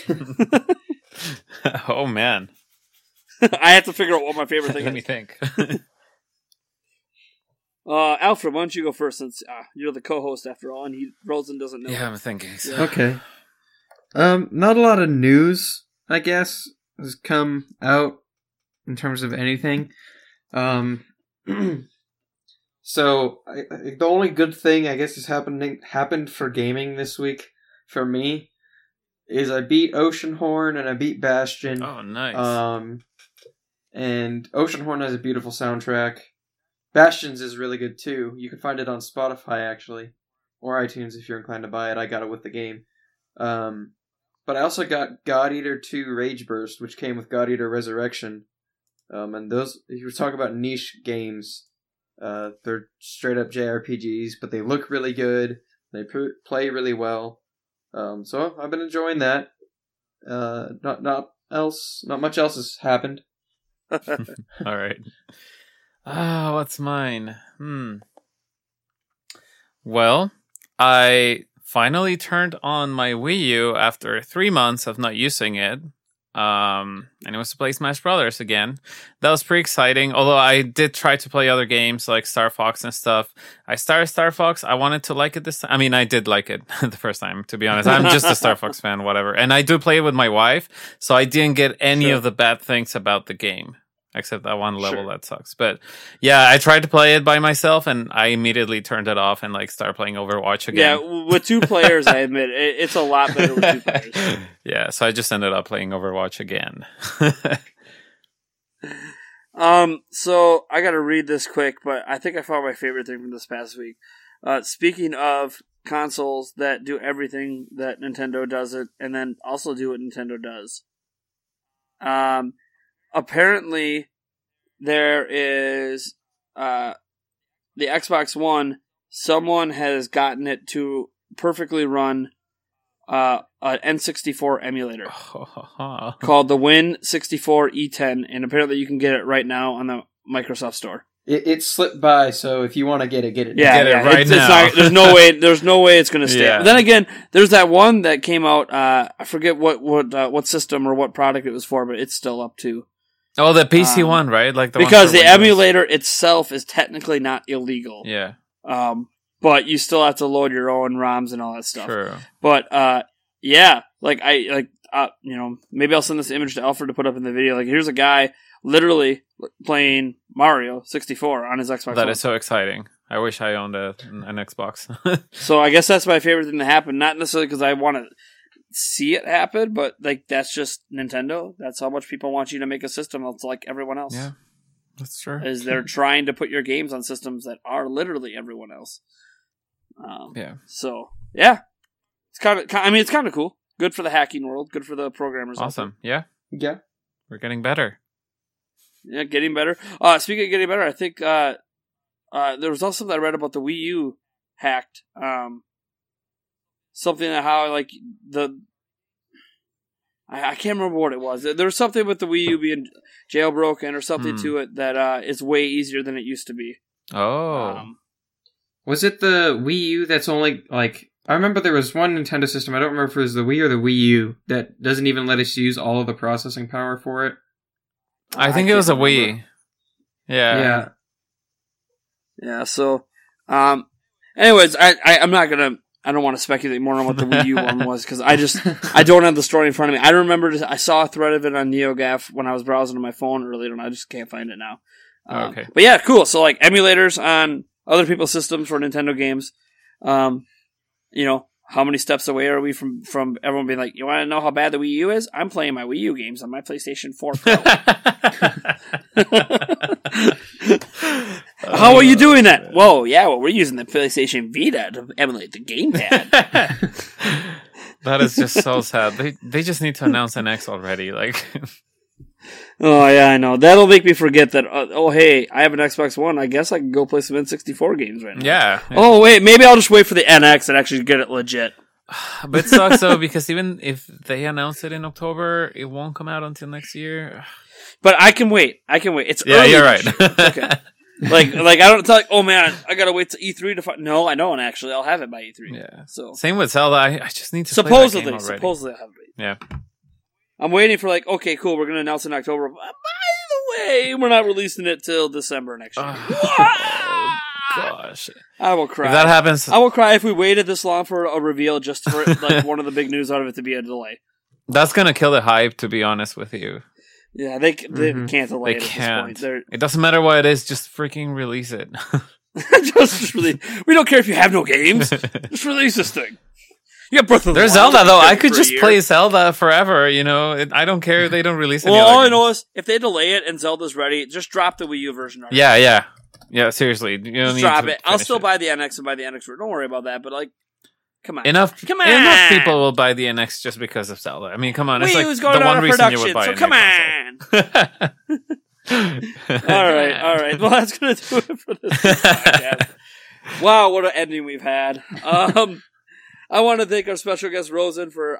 Oh man. I have to figure out what my favorite thing is. Let me think. Alfred, why don't you go first since you're the co-host after all, and Rosen doesn't know. Yeah, I'm thinking. So. Okay. Not a lot of news, I guess, has come out in terms of anything. So the only good thing I guess has happened for gaming this week for me is I beat Oceanhorn and I beat Bastion. Oh, nice. And Oceanhorn has a beautiful soundtrack. Bastion's is really good too. You can find it on Spotify actually, or iTunes if you're inclined to buy it. I got it with the game. But I also got God Eater 2 Rage Burst, which came with God Eater Resurrection. And those, if you were talking about niche games, they're straight up JRPGs, but they look really good. They play really well. So I've been enjoying that. Not much else has happened. All right. What's mine? Well, I finally turned on my Wii U after 3 months of not using it. And it was to play Smash Brothers again. That was pretty exciting. Although I did try to play other games like Star Fox and stuff. I started Star Fox. I wanted to like it this time. I mean, I did like it the first time, to be honest. I'm just a Star Fox fan, whatever. And I do play it with my wife, so I didn't get any of the bad things about the game. Except that one level that sucks. But yeah, I tried to play it by myself and I immediately turned it off and started playing Overwatch again. Yeah, with 2 players, I admit, it's a lot better with 2 players. Yeah, so I just ended up playing Overwatch again. So I gotta read this quick, but I think I found my favorite thing from this past week. Speaking of consoles that do everything that Nintendo does it, and then also do what Nintendo does. Apparently, there is the Xbox One. Someone has gotten it to perfectly run an N64 emulator called the Win64 E10, and apparently you can get it right now on the Microsoft Store. It slipped by, so if you want to get it, get it. Yeah, get it right now. There's no way it's going to stay. Yeah. But then again, there's that one that came out. I forget what system or what product it was for, but it's still up too. Oh, the PC one, right? Like because the emulator itself is technically not illegal. Yeah. But you still have to load your own ROMs and all that stuff. True. But yeah, maybe I'll send this image to Alfred to put up in the video. Like, here's a guy literally playing Mario 64 on his Xbox. That is so exciting. I wish I owned an Xbox. So I guess that's my favorite thing to happen. Not necessarily because I want to see it happen, but like that's just Nintendo. That's how much people want you to make a system that's like everyone else. Yeah, that's true. Is they're trying to put your games on systems that are literally everyone else. So yeah, it's kind of. I mean, it's kind of cool. Good for the hacking world. Good for the programmers. Awesome. Yeah. Yeah. We're getting better. Yeah, getting better. Speaking of getting better, I think there was also something that I read about the Wii U hacked. Something that how like I can't remember what it was. There was something with the Wii U being jailbroken or something to it that is way easier than it used to be. Oh. Was it the Wii U that's only like... I remember there was one Nintendo system, I don't remember if it was the Wii or the Wii U, that doesn't even let us use all of the processing power for it. I think it was a Wii. Yeah. Yeah, so... anyways, I'm not gonna... I don't want to speculate more on what the Wii U one was, because I don't have the story in front of me. I remember I saw a thread of it on NeoGAF when I was browsing on my phone earlier, and I just can't find it now. Okay. But yeah, cool. So like emulators on other people's systems for Nintendo games. You know, how many steps away are we from everyone being like, you want to know how bad the Wii U is? I'm playing my Wii U games on my PlayStation 4 Pro. How are you doing that? Whoa, yeah, well, we're using the PlayStation Vita to emulate the gamepad. That is just so sad. They just need to announce an X already. Like, oh yeah, I know. That'll make me forget that. Oh hey, I have an Xbox One. I guess I can go play some N64 games right now. yeah. Oh wait, maybe I'll just wait for the NX and actually get it legit. But it sucks though, because even if they announce it in October, it won't come out until next year. But I can wait. It's Yeah, early. you're right. Okay. Like I don't it's like, oh man, I gotta wait to E3 to find. No, I don't actually. I'll have it by E3. Yeah. So Same with Zelda. I just need to supposedly, play that game already. supposedly I'll have it. Yeah. I'm waiting for like, okay, cool, we're gonna announce in October. By the way, we're not releasing it till December next year. Oh, gosh. I will cry. If that happens, I will cry if we waited this long for a reveal just for like one of the big news out of it to be a delay. that's gonna kill the hype. To be honest with you, Yeah, they can't delay it at can't. this point. It doesn't matter what it is. Just freaking release it. just really, we don't care if you have no games. Just release this thing. Yeah, Breath of the There's Wild. Zelda though. I could just play Zelda forever. You know, I don't care if they don't release any Well, other all I games. know is if they delay it and Zelda's ready, just drop the Wii U version. Already. Yeah. Seriously, you don't Just need drop to it. I'll finish still it. buy the NX and buy the NX. Don't worry about that. But like, come on, Enough on. people will buy the NX just because of Zelda. I mean, come on, it's Wii like U's going the out one of reason you production, would buy so a come new on. All right. Well, that's gonna do it for this podcast. Wow, what an ending we've had. I want to thank our special guest Rosen for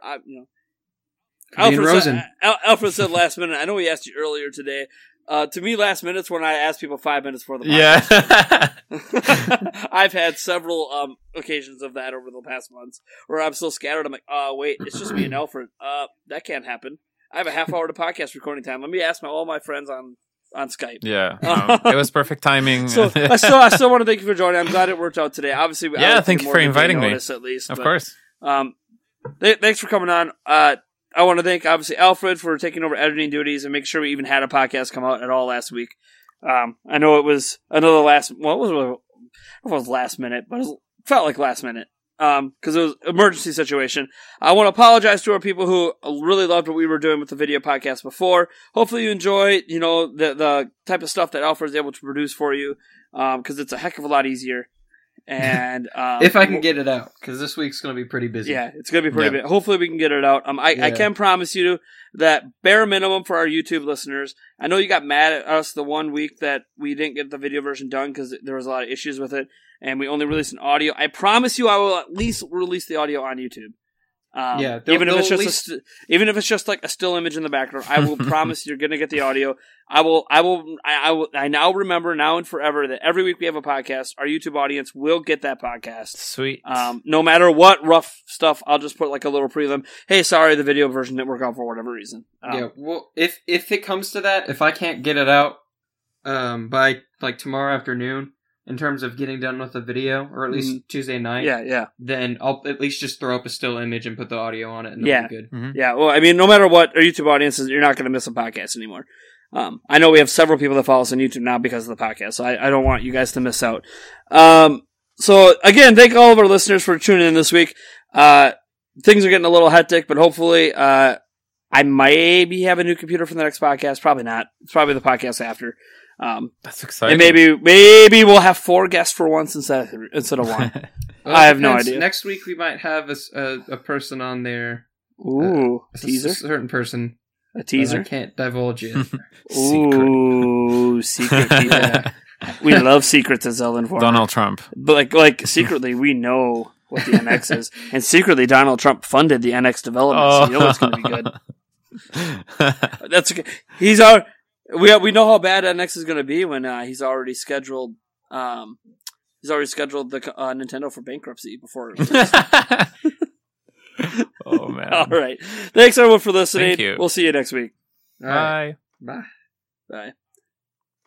Alfred said last minute. I know he asked you earlier today. To me, last minute's when I ask people 5 minutes for the podcast. Yeah. I've had several occasions of that over the past months where I'm so scattered. I'm like, wait, it's just me and Alfred. That can't happen. I have a half hour to podcast recording time. Let me ask all my friends on Skype. Yeah, it was perfect timing. So I still want to thank you for joining. I'm glad it worked out today. Obviously, thank you for inviting me. At least, of course. Thanks for coming on. I want to thank obviously Alfred for taking over editing duties and making sure we even had a podcast come out at all last week. I know it was another last. Well, I don't know if it was last minute, but it felt like last minute. Because it was an emergency situation. I want to apologize to our people who really loved what we were doing with the video podcast before. Hopefully you enjoy, the type of stuff that Alfred is able to produce for you, because it's a heck of a lot easier. And if I can get it out, because this week's going to be pretty busy. Yeah, it's going to be pretty busy. Hopefully we can get it out. I can promise you that bare minimum for our YouTube listeners. I know you got mad at us the one week that we didn't get the video version done because there was a lot of issues with it. And we only released an audio. I promise you, I will at least release the audio on YouTube. Even if it's just like a still image in the background, I will promise you're going to get the audio. I now remember now and forever that every week we have a podcast. Our YouTube audience will get that podcast. Sweet. No matter what rough stuff, I'll just put like a little prelim. Hey, sorry, the video version didn't work out for whatever reason. Well, if it comes to that, if I can't get it out by like tomorrow afternoon, in terms of getting done with the video, or at least Tuesday night, then I'll at least just throw up a still image and put the audio on it, and it'll be good. Mm-hmm. Yeah, well, I mean, no matter what, our YouTube audience is, you're not going to miss a podcast anymore. I know we have several people that follow us on YouTube now because of the podcast, so I don't want you guys to miss out. So, again, thank all of our listeners for tuning in this week. things are getting a little hectic, but hopefully, I maybe have a new computer for the next podcast. Probably not. It's probably the podcast after. That's exciting. And maybe we'll have 4 guests for once instead of 1. Well, I have no idea. Next week we might have a person on there. Ooh, A teaser? a certain person. A teaser? I can't divulge it. Ooh, secret. Yeah. We love secrets at Zelda Informer. Donald Trump. But like secretly, we know what the NX is, and secretly, Donald Trump funded the NX development, so you know it's going to be good. That's okay. We know how bad NX is going to be when he's already scheduled. He's already scheduled the Nintendo for bankruptcy before. Oh man! All right. Thanks everyone for listening. Thank you. We'll see you next week. All right. Bye. Bye. Bye.